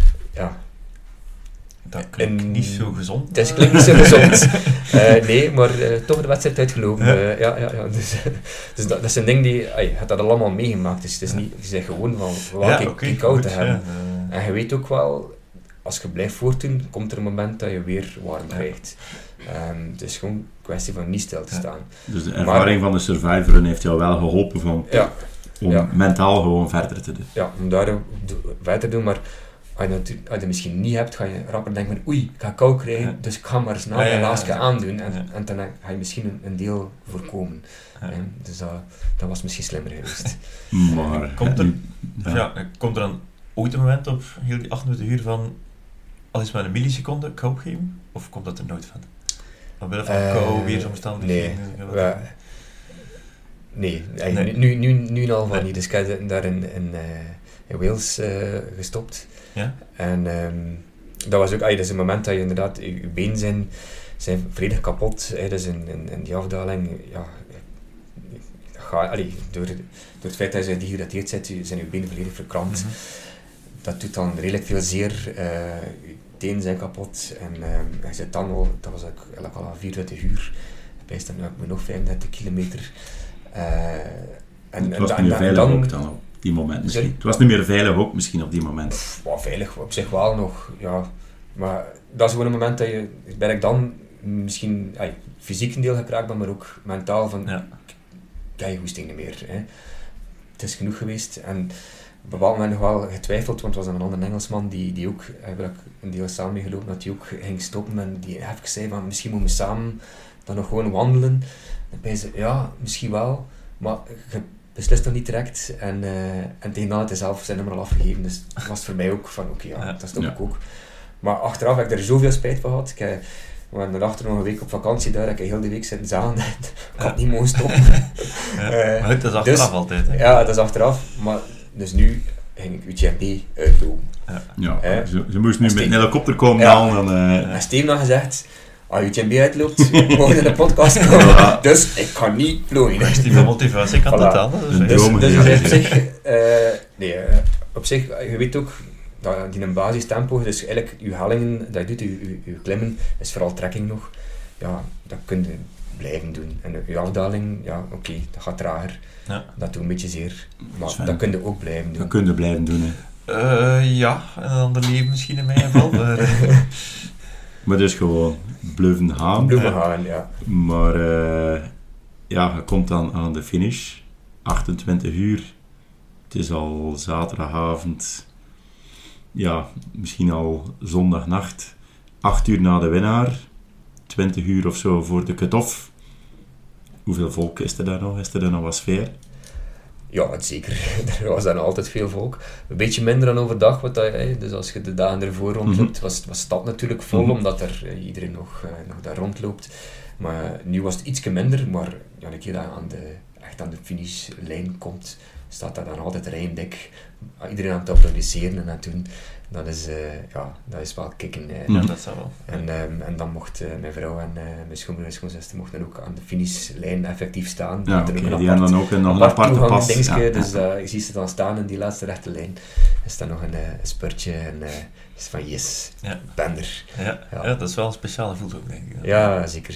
dat klinkt niet zo gezond. Het klinkt niet zo gezond. Nee, maar toch de wedstrijd uitgelopen. Dus dat zijn dingen die... je hebt dat allemaal meegemaakt. Dus het is niet... Je zegt gewoon van... koud te hebben. En je weet ook wel... Als je blijft voortdoen, komt er een moment dat je weer warm krijgt. Het is gewoon een kwestie van niet stil te staan. Dus de ervaring van de survivor heeft jou wel geholpen om mentaal gewoon verder te doen. Ja, om daar verder te doen, maar... Als je het misschien niet hebt, ga je rapper denken van ik ga kou krijgen, dus ik ga maar snel mijn laasje aandoen en dan ga je misschien een deel voorkomen. Dus dat was misschien slimmer geweest. Maar komt er dan ooit een moment op heel die 28 uur van al is maar een milliseconde kou geven? Of komt dat er nooit van? Omwille van kou, weersomstandigheden? Nee, nu al van niet. Dus ik heb daar in Wales gestopt. Ja? En dat was ook, dat is een moment dat je inderdaad, je benen zijn volledig kapot. Dus in die afdaling, door het feit dat je dehydrateerd bent, zijn je benen volledig verkrampt. Dat doet dan redelijk veel zeer. Je tenen zijn kapot en je zit dan al, dat was eigenlijk al 24 uur. Bij staan nu nog 35 kilometer. Het was niet meer veilig ook dan op die moment misschien. Het was niet meer veilig ook misschien op die moment. Veilig op zich wel nog, ja. Maar dat is gewoon een moment dat je... Ben ik dan misschien fysiek een deel gekraakt, maar ook mentaal van, ik heb je hoesting niet meer. Hè. Het is genoeg geweest. En op een bepaald moment nog wel getwijfeld, want er was een andere Engelsman die ook, eigenlijk een deel samen meegelopen, dat die ook ging stoppen en die even zei van, misschien moeten we samen dan nog gewoon wandelen. En bij ze, ja, misschien wel, maar je beslist nog niet direct. En tegen dan had hij zelf zijn nummer al afgegeven, dus dat was voor mij ook van, dat stop ik ook. Maar achteraf heb ik er zoveel spijt van gehad. We waren daarachter nog een week op vakantie daar, ik heb heel de week zitten zagen. Ik had niet mogen stoppen. Maar dat is achteraf altijd. Hè? Ja, dat is achteraf. Maar dus nu ging ik UTMB uitlopen. Ze moest nu met een helikopter komen halen. En Steven had gezegd, als UTMB uitloopt, mogen in de podcast komen. Dus ik kan niet plooien. Dat is die motivatie kan dat aan. Dus op zich, je weet ook, dat die een basistempo, dus eigenlijk je hellingen dat je doet, je klimmen, is vooral trekking nog. Ja, dat kun je blijven doen. En je afdaling, dat gaat trager. Ja. Dat doet een beetje zeer. Maar dat kun je ook blijven doen. Dat kun je blijven doen, hè. En een ander leven misschien in mijn geval. Maar dus gewoon blijven gaan. Ja. Maar je komt dan aan de finish. 28 uur. Het is al zaterdagavond. Ja, misschien al zondagnacht. 8 uur na de winnaar. 20 uur of zo voor de cut-off. Hoeveel volk is er daar nog? Is er dan nog wat sfeer? Ja, zeker. Er was dan altijd veel volk. Een beetje minder dan overdag. Dus als je de dagen ervoor rondloopt, was de stad natuurlijk vol, omdat er iedereen nog daar rondloopt. Maar nu was het ietsje minder, maar de keer dat je echt aan de finishlijn komt, staat daar dan altijd rijndik. Iedereen aan het applaudisseren en aan het doen. Dat is wel kicken. Ja, dat zou wel. En dan mocht mijn vrouw en mijn schoonmoeder en schoonzuster mochten ook aan de finishlijn effectief staan. Ja, die hebben dan ook nog een aparte pas. Dus je ziet ze dan staan in die laatste rechte lijn. Is dan nog een spurtje en is van yes, ben er. Ja, dat is wel een speciale voelt ook, denk ik. Ja, zeker.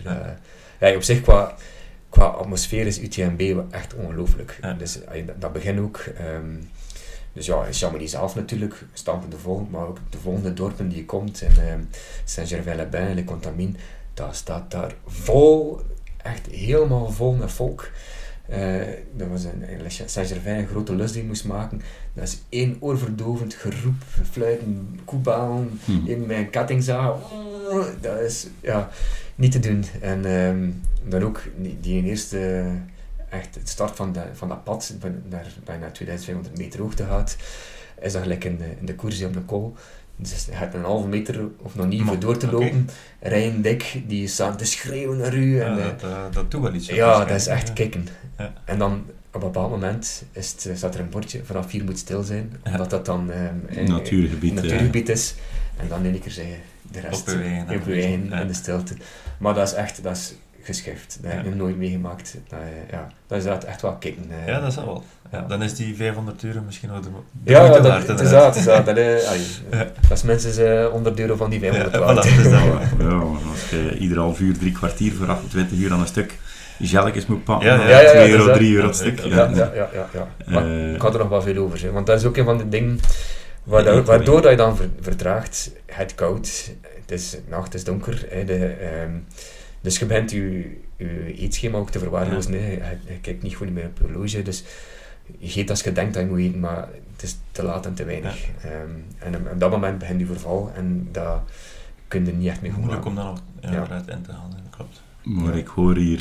Op zich qua atmosfeer is UTMB echt ongelooflijk. Ja. Dus dat begint ook. Dus ja, in Chamonix zelf natuurlijk, stampende vol, maar ook de volgende dorpen die je komt, in Saint-Gervais-les-Bains, Le Contamine, dat staat daar vol, echt helemaal vol met volk. Dat was in Saint-Gervais een grote lus die je moest maken. Dat is één oorverdovend geroep, fluiten, koebalen, in mijn kettingzaag. Dat is niet te doen. En dan ook die eerste... echt het start van dat pad, naar bijna 2500 meter hoogte gaat, is dat gelijk in de koers op de kool. Dus je hebt een halve meter of nog niet voor door te lopen. Rijn dik, die staan te schreeuwen naar u. Dat doet wel iets. Ja, dat is echt kicken. Ja. En dan op een bepaald moment staat er een bordje, vanaf hier moet stil zijn, omdat dat dan natuurgebied is. En dan in één keer zeg je de rest op je eigen in de stilte. Maar dat is geschift. Dat heb ik nooit meegemaakt. Dat is echt wel kicken. Ja, dat is wel. Ja, dan is die 500 euro misschien ook de dat is dat. Dat is mensen €100 van die 500 waard. Als je ieder half uur, 3 kwartier voor 28 uur aan een stuk gelletjes moet pakken, €2, €3 het stuk. Maar ik had er nog wel veel over. Want dat is ook een van de dingen waardoor dat je dan vertraagt. Het koud, het is nacht, het is donker. Dus je begint je eetschema ook te verwaarlozen. Je kijkt niet goed meer op je horloge, dus je eet als je denkt dat je moet eten, maar het is te laat en te weinig. En op dat moment begint je verval en dat kun je niet echt meer goed maken. Moeilijk om dan nog eruit in te halen, dat klopt. Maar ik hoor hier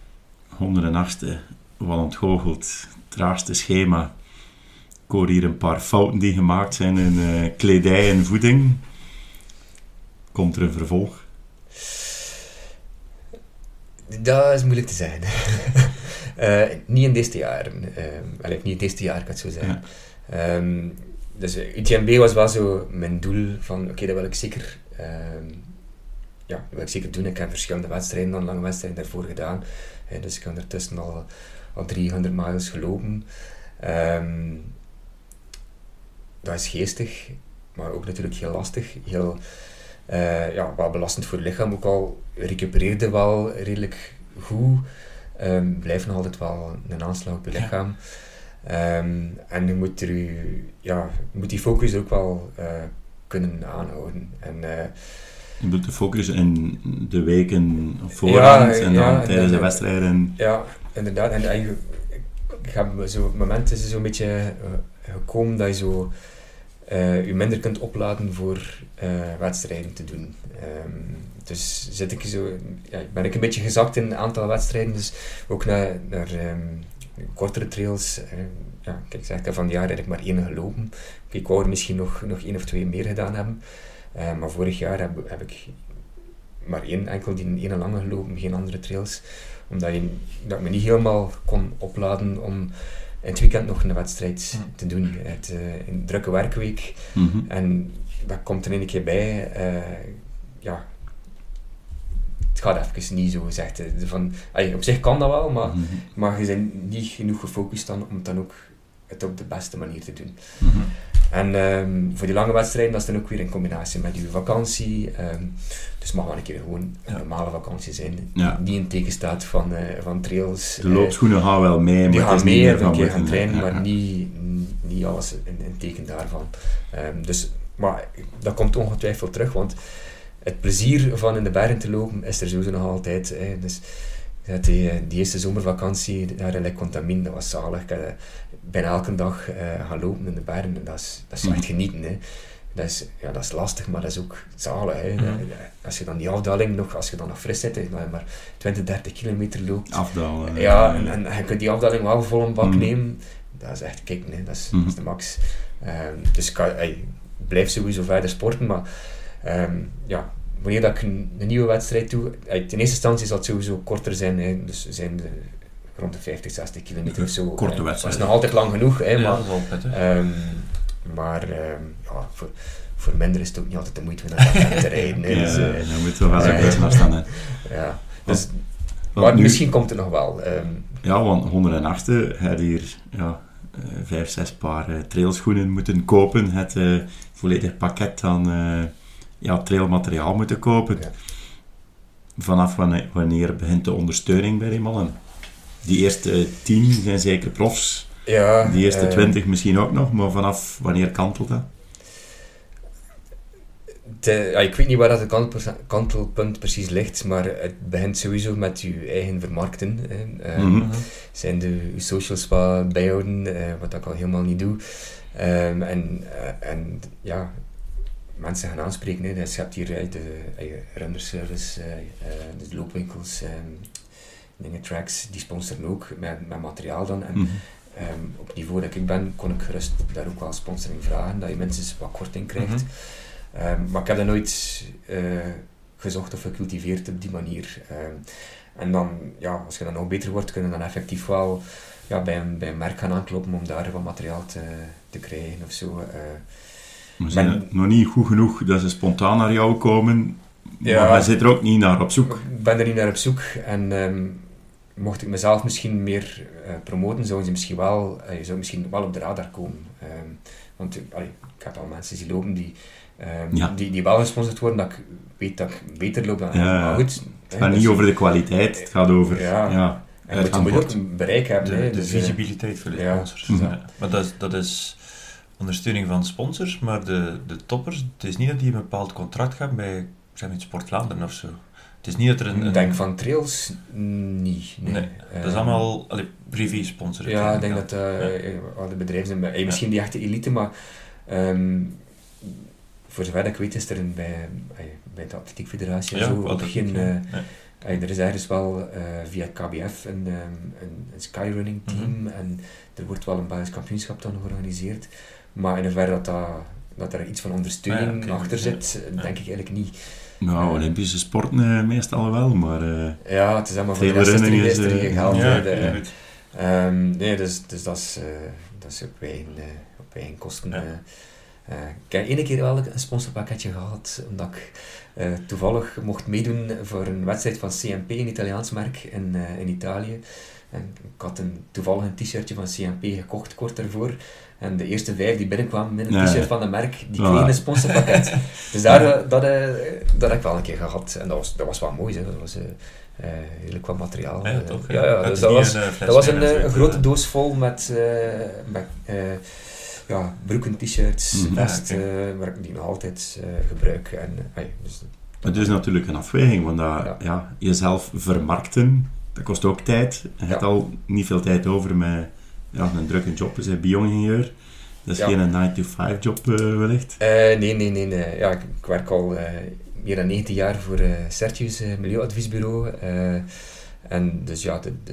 108e, wat ontgoocheld, traagste schema. Ik hoor hier een paar fouten die gemaakt zijn in kledij en voeding. Komt er een vervolg? Dat is moeilijk te zeggen. Niet in deze jaren. Niet in deze jaar, kan ik het zo zeggen. Dus UTMB was wel zo mijn doel van, dat wil ik zeker doen. Ik heb verschillende wedstrijden, dan lange wedstrijden daarvoor gedaan. Dus ik heb ertussen al 300 miles gelopen. Dat is geestig, maar ook natuurlijk heel lastig. Heel... wel belastend voor het lichaam, ook al recupereerde wel redelijk goed, blijft nog altijd wel een aanslag op je lichaam. En je moet die focus ook wel kunnen aanhouden. En Je bedoelt de focus in de weken voorhand en dan tijdens de wedstrijden. Ja, inderdaad. En eigenlijk, ik heb zo'n moment is zo'n beetje gekomen dat je zo je minder kunt opladen voor wedstrijden te doen. Dus ben ik een beetje gezakt in een aantal wedstrijden, dus ook naar kortere trails. Ik zeg, van het jaar heb ik maar 1 gelopen. Ik wou er misschien nog 1 of 2 meer gedaan hebben. Maar vorig jaar heb ik maar enkel die ene lange gelopen, geen andere trails. Omdat ik me niet helemaal kon opladen om in het weekend nog een wedstrijd te doen. Een drukke werkweek. Mm-hmm. En dat komt er een keer bij. Het gaat even niet zo gezegd. Op zich kan dat wel, maar je bent niet genoeg gefocust dan om het dan ook het op de beste manier te doen. Mm-hmm. En voor die lange wedstrijden, dat is dan ook weer in combinatie met je vakantie. Dus het mag wel een keer gewoon een normale vakantie zijn. Ja. Die in teken staat van trails. De loopschoenen gaan wel mee. Die maar gaan het is mee, niet meer een keer gaan moeten, trainen, ja. maar niet alles in teken daarvan. Maar dat komt ongetwijfeld terug, want het plezier van in de bergen te lopen is er sowieso nog altijd. Dus die eerste zomervakantie daar in Contamine, dat was zalig. Ik heb bijna elke dag gaan lopen in de bergen en dat is echt genieten. Hè. Dat is lastig, maar dat is ook zalig. Hè. Als je dan die afdaling als je dan nog fris zit, maar 20, 30 kilometer loopt. Afdalen. Ja, en je kunt die afdaling wel vol een bak nemen. Dat is echt kicken, hè. Dat is de max. Dus ik blijf sowieso verder sporten, maar wanneer dat ik een nieuwe wedstrijd doe, in eerste instantie zal het sowieso korter zijn, hè. Dus zijn rond de 50, 60 kilometer of zo. Korte wedstrijd. Dat is nog altijd lang genoeg, hè, Ja, maar, dat is wel pittig. voor minder is het ook niet altijd de moeite om naar te rijden. Hè. Dus, dan moet wel zo'n beetje afstand. Hè. Ja, dus, Want maar nu, misschien komt het nog wel. want 108 had hier 5, 6 paar trailschoenen moeten kopen. Het volledig pakket aan trailmateriaal moeten kopen. Ja. Vanaf wanneer begint de ondersteuning bij die mannen? Die eerste 10 zijn zeker profs. Ja, Die eerste 20 misschien ook nog, maar vanaf wanneer kantelt dat? Ik weet niet waar dat het kantelpunt precies ligt, maar het begint sowieso met je eigen vermarkten. Zijn de socials wat bijhouden, wat ik al helemaal niet doe. Mensen gaan aanspreken. Hè. Dus je hebt hier de runnerservice, de loopwinkels, tracks, die sponsoren ook met materiaal dan. En op het niveau dat ik ben, kon ik gerust daar ook wel sponsoring vragen, dat je minstens wat korting krijgt. Maar ik heb dat nooit gezocht of gecultiveerd op die manier. En dan, als je dan nog beter wordt, kun je dan effectief wel bij een merk gaan aankloppen om daar wat materiaal te krijgen of zo. Maar zijn het nog niet goed genoeg dat ze spontaan naar jou komen, maar je zit er ook niet naar op zoek? Ik ben er niet naar op zoek en mocht ik mezelf misschien meer promoten, zou je misschien wel op de radar komen. Want ik heb al mensen die lopen die wel gesponsord worden, dat ik weet dat ik beter loop dan maar goed. Het gaat niet over de kwaliteit, het gaat over en je moet ook een bereik hebben. De visibiliteit voor de sponsors. Ja. Maar dat is ondersteuning van sponsors, maar de toppers, het is niet dat die een bepaald contract hebben bij Sport Vlaanderen of zo. Het is niet dat er Ik denk van trails niet. Nee. Dat is allemaal privé sponsoren. Ja, ik denk dat de bedrijven zijn misschien die echte elite, maar voor zover ik weet is er bij de Atletiek Federatie ook geen... er is ergens wel via het KBF een skyrunning team en er wordt wel een Belgisch kampioenschap dan georganiseerd. Maar in hoeverre dat er iets van ondersteuning achter zit, denk ik eigenlijk niet. Nou, Olympische sporten meestal wel, maar... het is allemaal voor de rest is er geen geld. Dus dat is op eigen kosten. Ik heb 1 keer wel een sponsorpakketje gehad, omdat ik toevallig mocht meedoen voor een wedstrijd van CMP, een Italiaans merk in Italië. En ik had toevallig een t-shirtje van CMP gekocht kort daarvoor. En de eerste 5 die binnenkwamen met een t-shirt van een merk, die kregen een sponsorpakket. Dus dat heb ik wel een keer gehad. En dat was wel mooi. Hè. Dat was redelijk wat materiaal. Dus dat was een grote doos vol met broeken, t-shirts, vest, waar ik die nog altijd gebruik. En, dus Het is natuurlijk een afweging, want jezelf vermarkten, dat kost ook tijd. Je hebt al niet veel tijd over met een drukke job. Je bent bio-ingenieur. Dat is geen 9-to-5 job wellicht? Nee. Ja, ik werk al meer dan 19 jaar voor Certius Milieuadviesbureau. En dus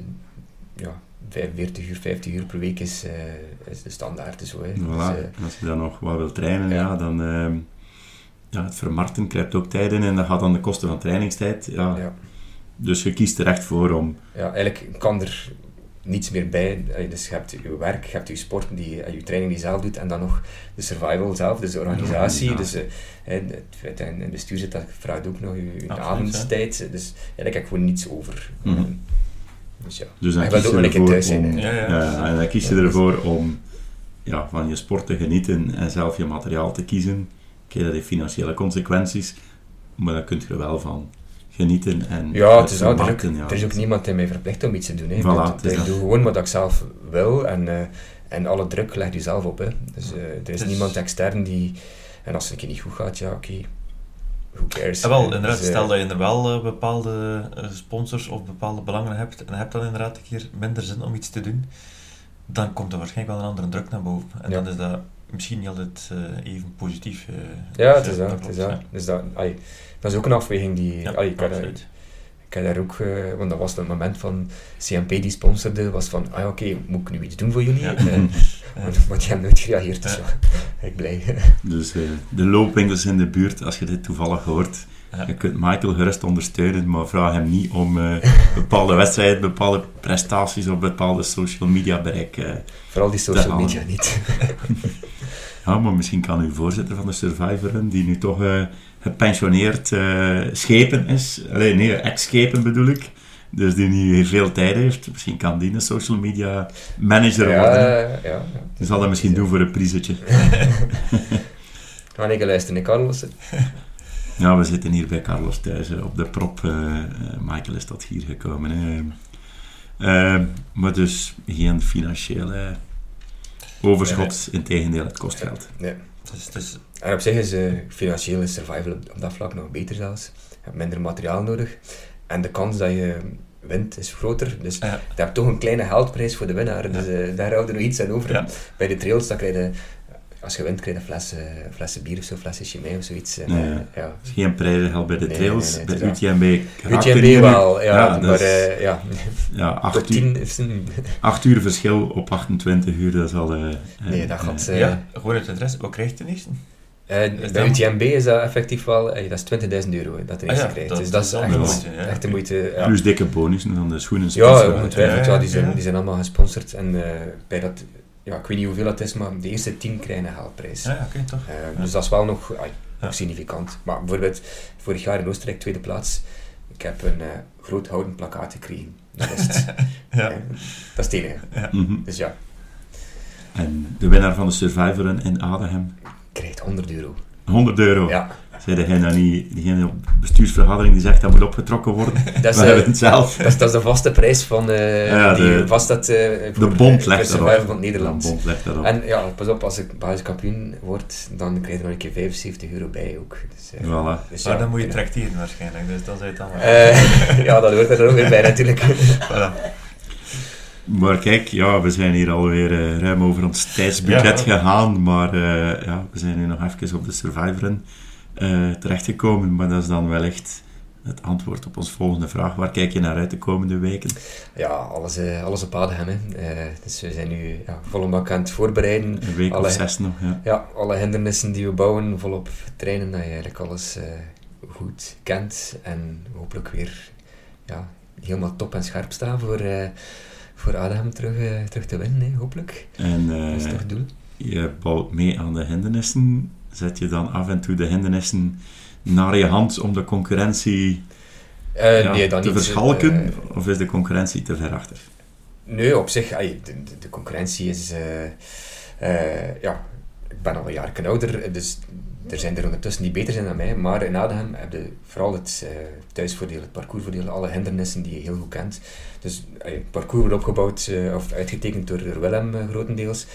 45 uur, 50 uur per week is de standaard. Zo, hè. Voilà. Dus, als je dan nog wat wil trainen, dan... het vermarkten krijgt ook tijd in en dat gaat aan de kosten van trainingstijd. Ja. Dus je kiest er echt voor om... Ja, eigenlijk kan er niets meer bij. Dus je hebt je werk, je hebt je sport, je training die je zelf doet en dan nog de survival zelf, dus de organisatie. Dus het feit dat je in het bestuur zit, dat vraagt ook nog je avondstijd. Dus eigenlijk heb ik gewoon niets over. Mm-hmm. Dus dan kies je ervoor thuis zijn. En dan kies je ervoor om van je sport te genieten en zelf je materiaal te kiezen. Oké, dat heeft financiële consequenties, maar daar kun je wel van genieten en er is ook niemand die mij verplicht om iets te doen. Hè. Voilà, ik doe gewoon wat ik zelf wil en alle druk leg je zelf op. Hè. Dus er is niemand extern die... En als het een keer niet goed gaat, who cares? Wel, inderdaad, stel dat je er wel bepaalde sponsors of bepaalde belangen hebt en hebt dan inderdaad een keer minder zin om iets te doen, dan komt er waarschijnlijk wel een andere druk naar boven. En dan is dat misschien niet altijd even positief. Het is dat. Dus dat is ook een afweging die... Ik heb daar ook... want dat was het moment van CMP die sponsorde, was van, moet ik nu iets doen voor jullie? Maar die hebben nooit gereageerd, dus ik blij. Dus de loopwinkels in de buurt, als je dit toevallig hoort, je kunt Michael gerust ondersteunen, maar vraag hem niet om bepaalde wedstrijden, bepaalde prestaties of bepaalde social media bereik vooral die social media niet. Ja, maar misschien kan uw voorzitter van de Survivor, die nu toch gepensioneerd schepen is, ex-schepen bedoel ik, dus die nu veel tijd heeft, misschien kan die een social media manager worden. Die zal dat misschien doen voor een prijzetje. Gaan ik luisteren naar Carlos? Ja, we zitten hier bij Carlos thuis op de prop. Michael is tot hier gekomen. Maar dus geen financiële overschot, integendeel, het kost geld. Ja. En op zich is financiële survival op dat vlak nog beter zelfs. Je hebt minder materiaal nodig. En de kans dat je wint is groter. Dus je hebt toch een kleine geldprijs voor de winnaar. Dus daar houden we nog iets aan over. Ja. Bij de trails, dan krijg je... Als je wint, krijg je flessen bier of zo, flessen chimay of zoiets. Geen prijzengeld bij de trails. Nee, bij UTMB UTMB wel, maar 8 uur verschil op 28 uur, dat is al... dat gaat... gewoon het adres, wat krijgt de eerste? Bij UTMB is dat effectief wel... dat is €20.000 dat de eerste krijgt. Dus dat is echt de moeite. Ja. Plus dikke bonussen van de schoenen. Ja, ongetwijfeld. Die zijn allemaal gesponsord. En bij dat... ik weet niet hoeveel dat is, maar de eerste 10 krijgen een geldprijs. Toch. Dus dat is wel nog significant. Maar bijvoorbeeld, vorig jaar in Oostenrijk, tweede plaats, ik heb een groot houten plakkaat gekregen. Dat is het. Dat is het enige. Ja. Mm-hmm. Dus ja. En de winnaar van de Survivor in Adegem? Krijgt €100. €100? Ja. Zei degene dan niet, diegene op bestuursvergadering die zegt dat moet opgetrokken worden? Dat is de vaste prijs van de bond legt daarop. Van Nederland. De bond legt daarop. En pas op, als ik Belgisch kampioen word, dan krijg je nog een keer €75 bij ook. Dus, voilà. Dus dan moet je tracteren waarschijnlijk, dus dat is het allemaal. Dat hoort er ook weer bij natuurlijk. Voilà. Maar kijk, we zijn hier alweer ruim over ons tijdsbudget gegaan, maar we zijn nu nog even op de Survivor terechtgekomen, maar dat is dan wel echt het antwoord op onze volgende vraag. Waar kijk je naar uit de komende weken? Ja, alles op Adegem. Dus we zijn nu volle bak aan het voorbereiden. Een week of 6 nog, alle hindernissen die we bouwen, volop trainen, dat je eigenlijk alles goed kent en hopelijk weer helemaal top en scherp staan voor Adegem terug te winnen, hopelijk. En dat is toch het doel. Je bouwt mee aan de hindernissen. Zet je dan af en toe de hindernissen naar je hand om de concurrentie te verschalken? Of is de concurrentie te ver achter? Nee, op zich, de concurrentie is... ik ben al een jaar ouder, dus er zijn er ondertussen die beter zijn dan mij. Maar in Adegem heb je vooral het thuisvoordeel, het parcoursvoordeel, alle hindernissen die je heel goed kent. Dus het parcours wordt opgebouwd of uitgetekend door Willem grotendeels.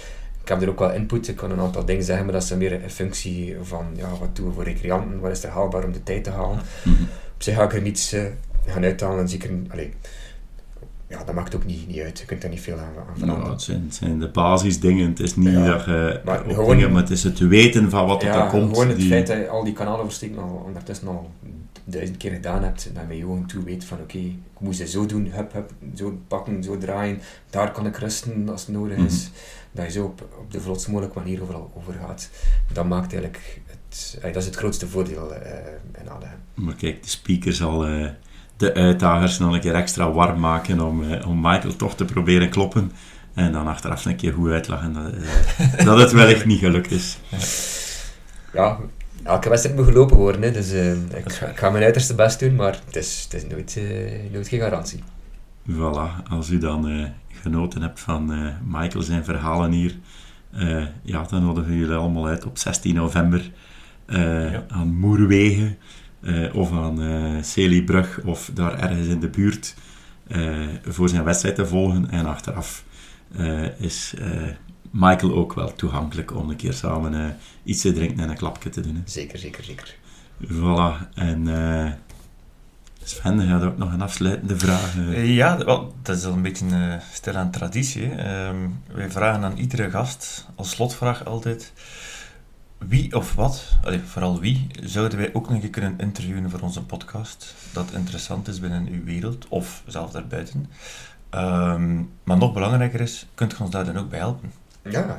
Ik heb er ook wel input, ik kan een aantal dingen zeggen, maar dat is meer een functie van wat doen we voor recreanten, wat is er haalbaar om de tijd te halen. Op zich ga ik er niets gaan uithalen en zeker... dat maakt ook niet uit, je kunt daar niet veel aan veranderen. Het zijn de basisdingen, het is niet dat je maar het is het weten van wat er komt. Gewoon het feit dat je al die kanalen versteken ondertussen al 1000 keer gedaan hebt, dat je gewoon toe weet van oké, ik moet ze zo doen, hup, zo pakken, zo draaien, daar kan ik rusten als het nodig is. Dat je zo op de vlotst mogelijke manier overal over gaat. Dat maakt eigenlijk dat is het grootste voordeel in Aalden. Maar kijk, de speaker zal de uitdagers nog een keer extra warm maken om Michael toch te proberen kloppen. En dan achteraf een keer goed uitlachen dat het wellicht niet gelukt is. Ja, elke wedstrijd moet gelopen worden. Hè. Dus ik ga mijn uiterste best doen, maar het is nooit geen garantie. Voilà, als u dan genoten hebt van Michael zijn verhalen hier, dan nodigen we jullie allemaal uit op 16 november aan Moerwegen of aan Celiebrug of daar ergens in de buurt voor zijn wedstrijd te volgen. En achteraf is Michael ook wel toegankelijk om een keer samen iets te drinken en een klapje te doen. Hè. Zeker. Voilà, en Sven, je had ook nog een afsluitende vraag. Dat is al een beetje een stilaan traditie. Wij vragen aan iedere gast, als slotvraag altijd, wie of wat, vooral wie, zouden wij ook nog een keer kunnen interviewen voor onze podcast, dat interessant is binnen uw wereld, of zelf daarbuiten. Maar nog belangrijker is, kunt je ons daar dan ook bij helpen? Ja.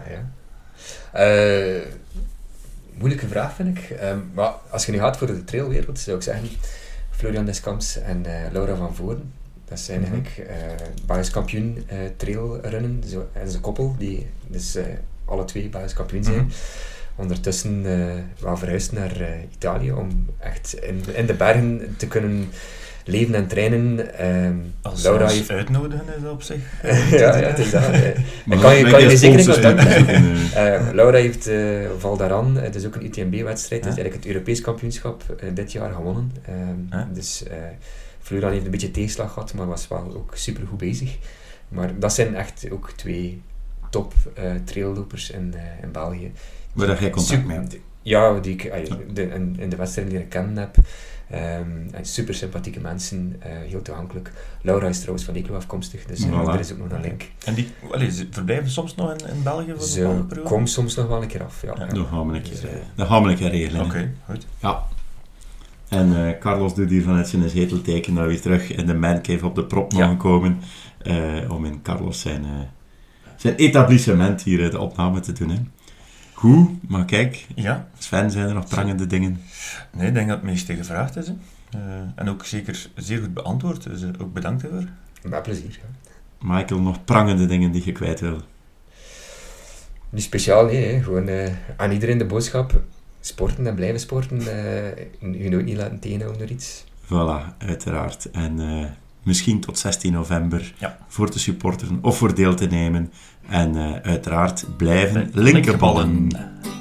Moeilijke vraag vind ik. Maar als je nu gaat voor de trailwereld, zou ik zeggen Florian Descamps en Laura van Voorden. Dat zijn eigenlijk Belgisch kampioen trailrunnen. Dat is een koppel die dus alle twee Belgisch kampioen zijn. Ondertussen wel verhuisd naar Italië om echt in de bergen te kunnen leven en trainen. Als Laura heeft uitnodigen is dat op zich. Het is dat. Kan je zeker contacten. Laura heeft Val d'Aran, het is ook een UTMB-wedstrijd, het is eigenlijk het Europees kampioenschap dit jaar gewonnen. Dus Florian heeft een beetje tegenslag gehad, maar was wel ook super goed bezig. Maar dat zijn echt ook twee top traillopers in België. Waar dat jij contact mee hebt? Ja, die ik in de wedstrijden die ik kennen heb. Super sympathieke mensen, heel toegankelijk. Laura is trouwens van Eeklo afkomstig, dus er is ook nog een link. En ze verblijven soms nog in België voor een bepaalde periode? Ze komen soms nog wel een keer af, ja. Dat gaan we een keer regelen. Oké, goed. Ja. En Carlos doet hier vanuit zijn zetelteken nou weer terug in de mancave op de prop mogen komen, om in Carlos zijn etablissement hier de opname te doen. Hè. Goed, maar kijk, Sven, zijn er nog prangende dingen? Nee, ik denk dat het meeste gevraagd is. En ook zeker zeer goed beantwoord, dus ook bedankt ervoor. Met plezier. Ja. Michael, nog prangende dingen die je kwijt wil? Niet speciaal, nee. Hè. Gewoon aan iedereen de boodschap. Sporten en blijven sporten. Je nooit niet laten tegenhouden door iets. Voilà, uiteraard. En misschien tot 16 november voor te supporteren of voor deel te nemen. En uiteraard blijven linkerballen.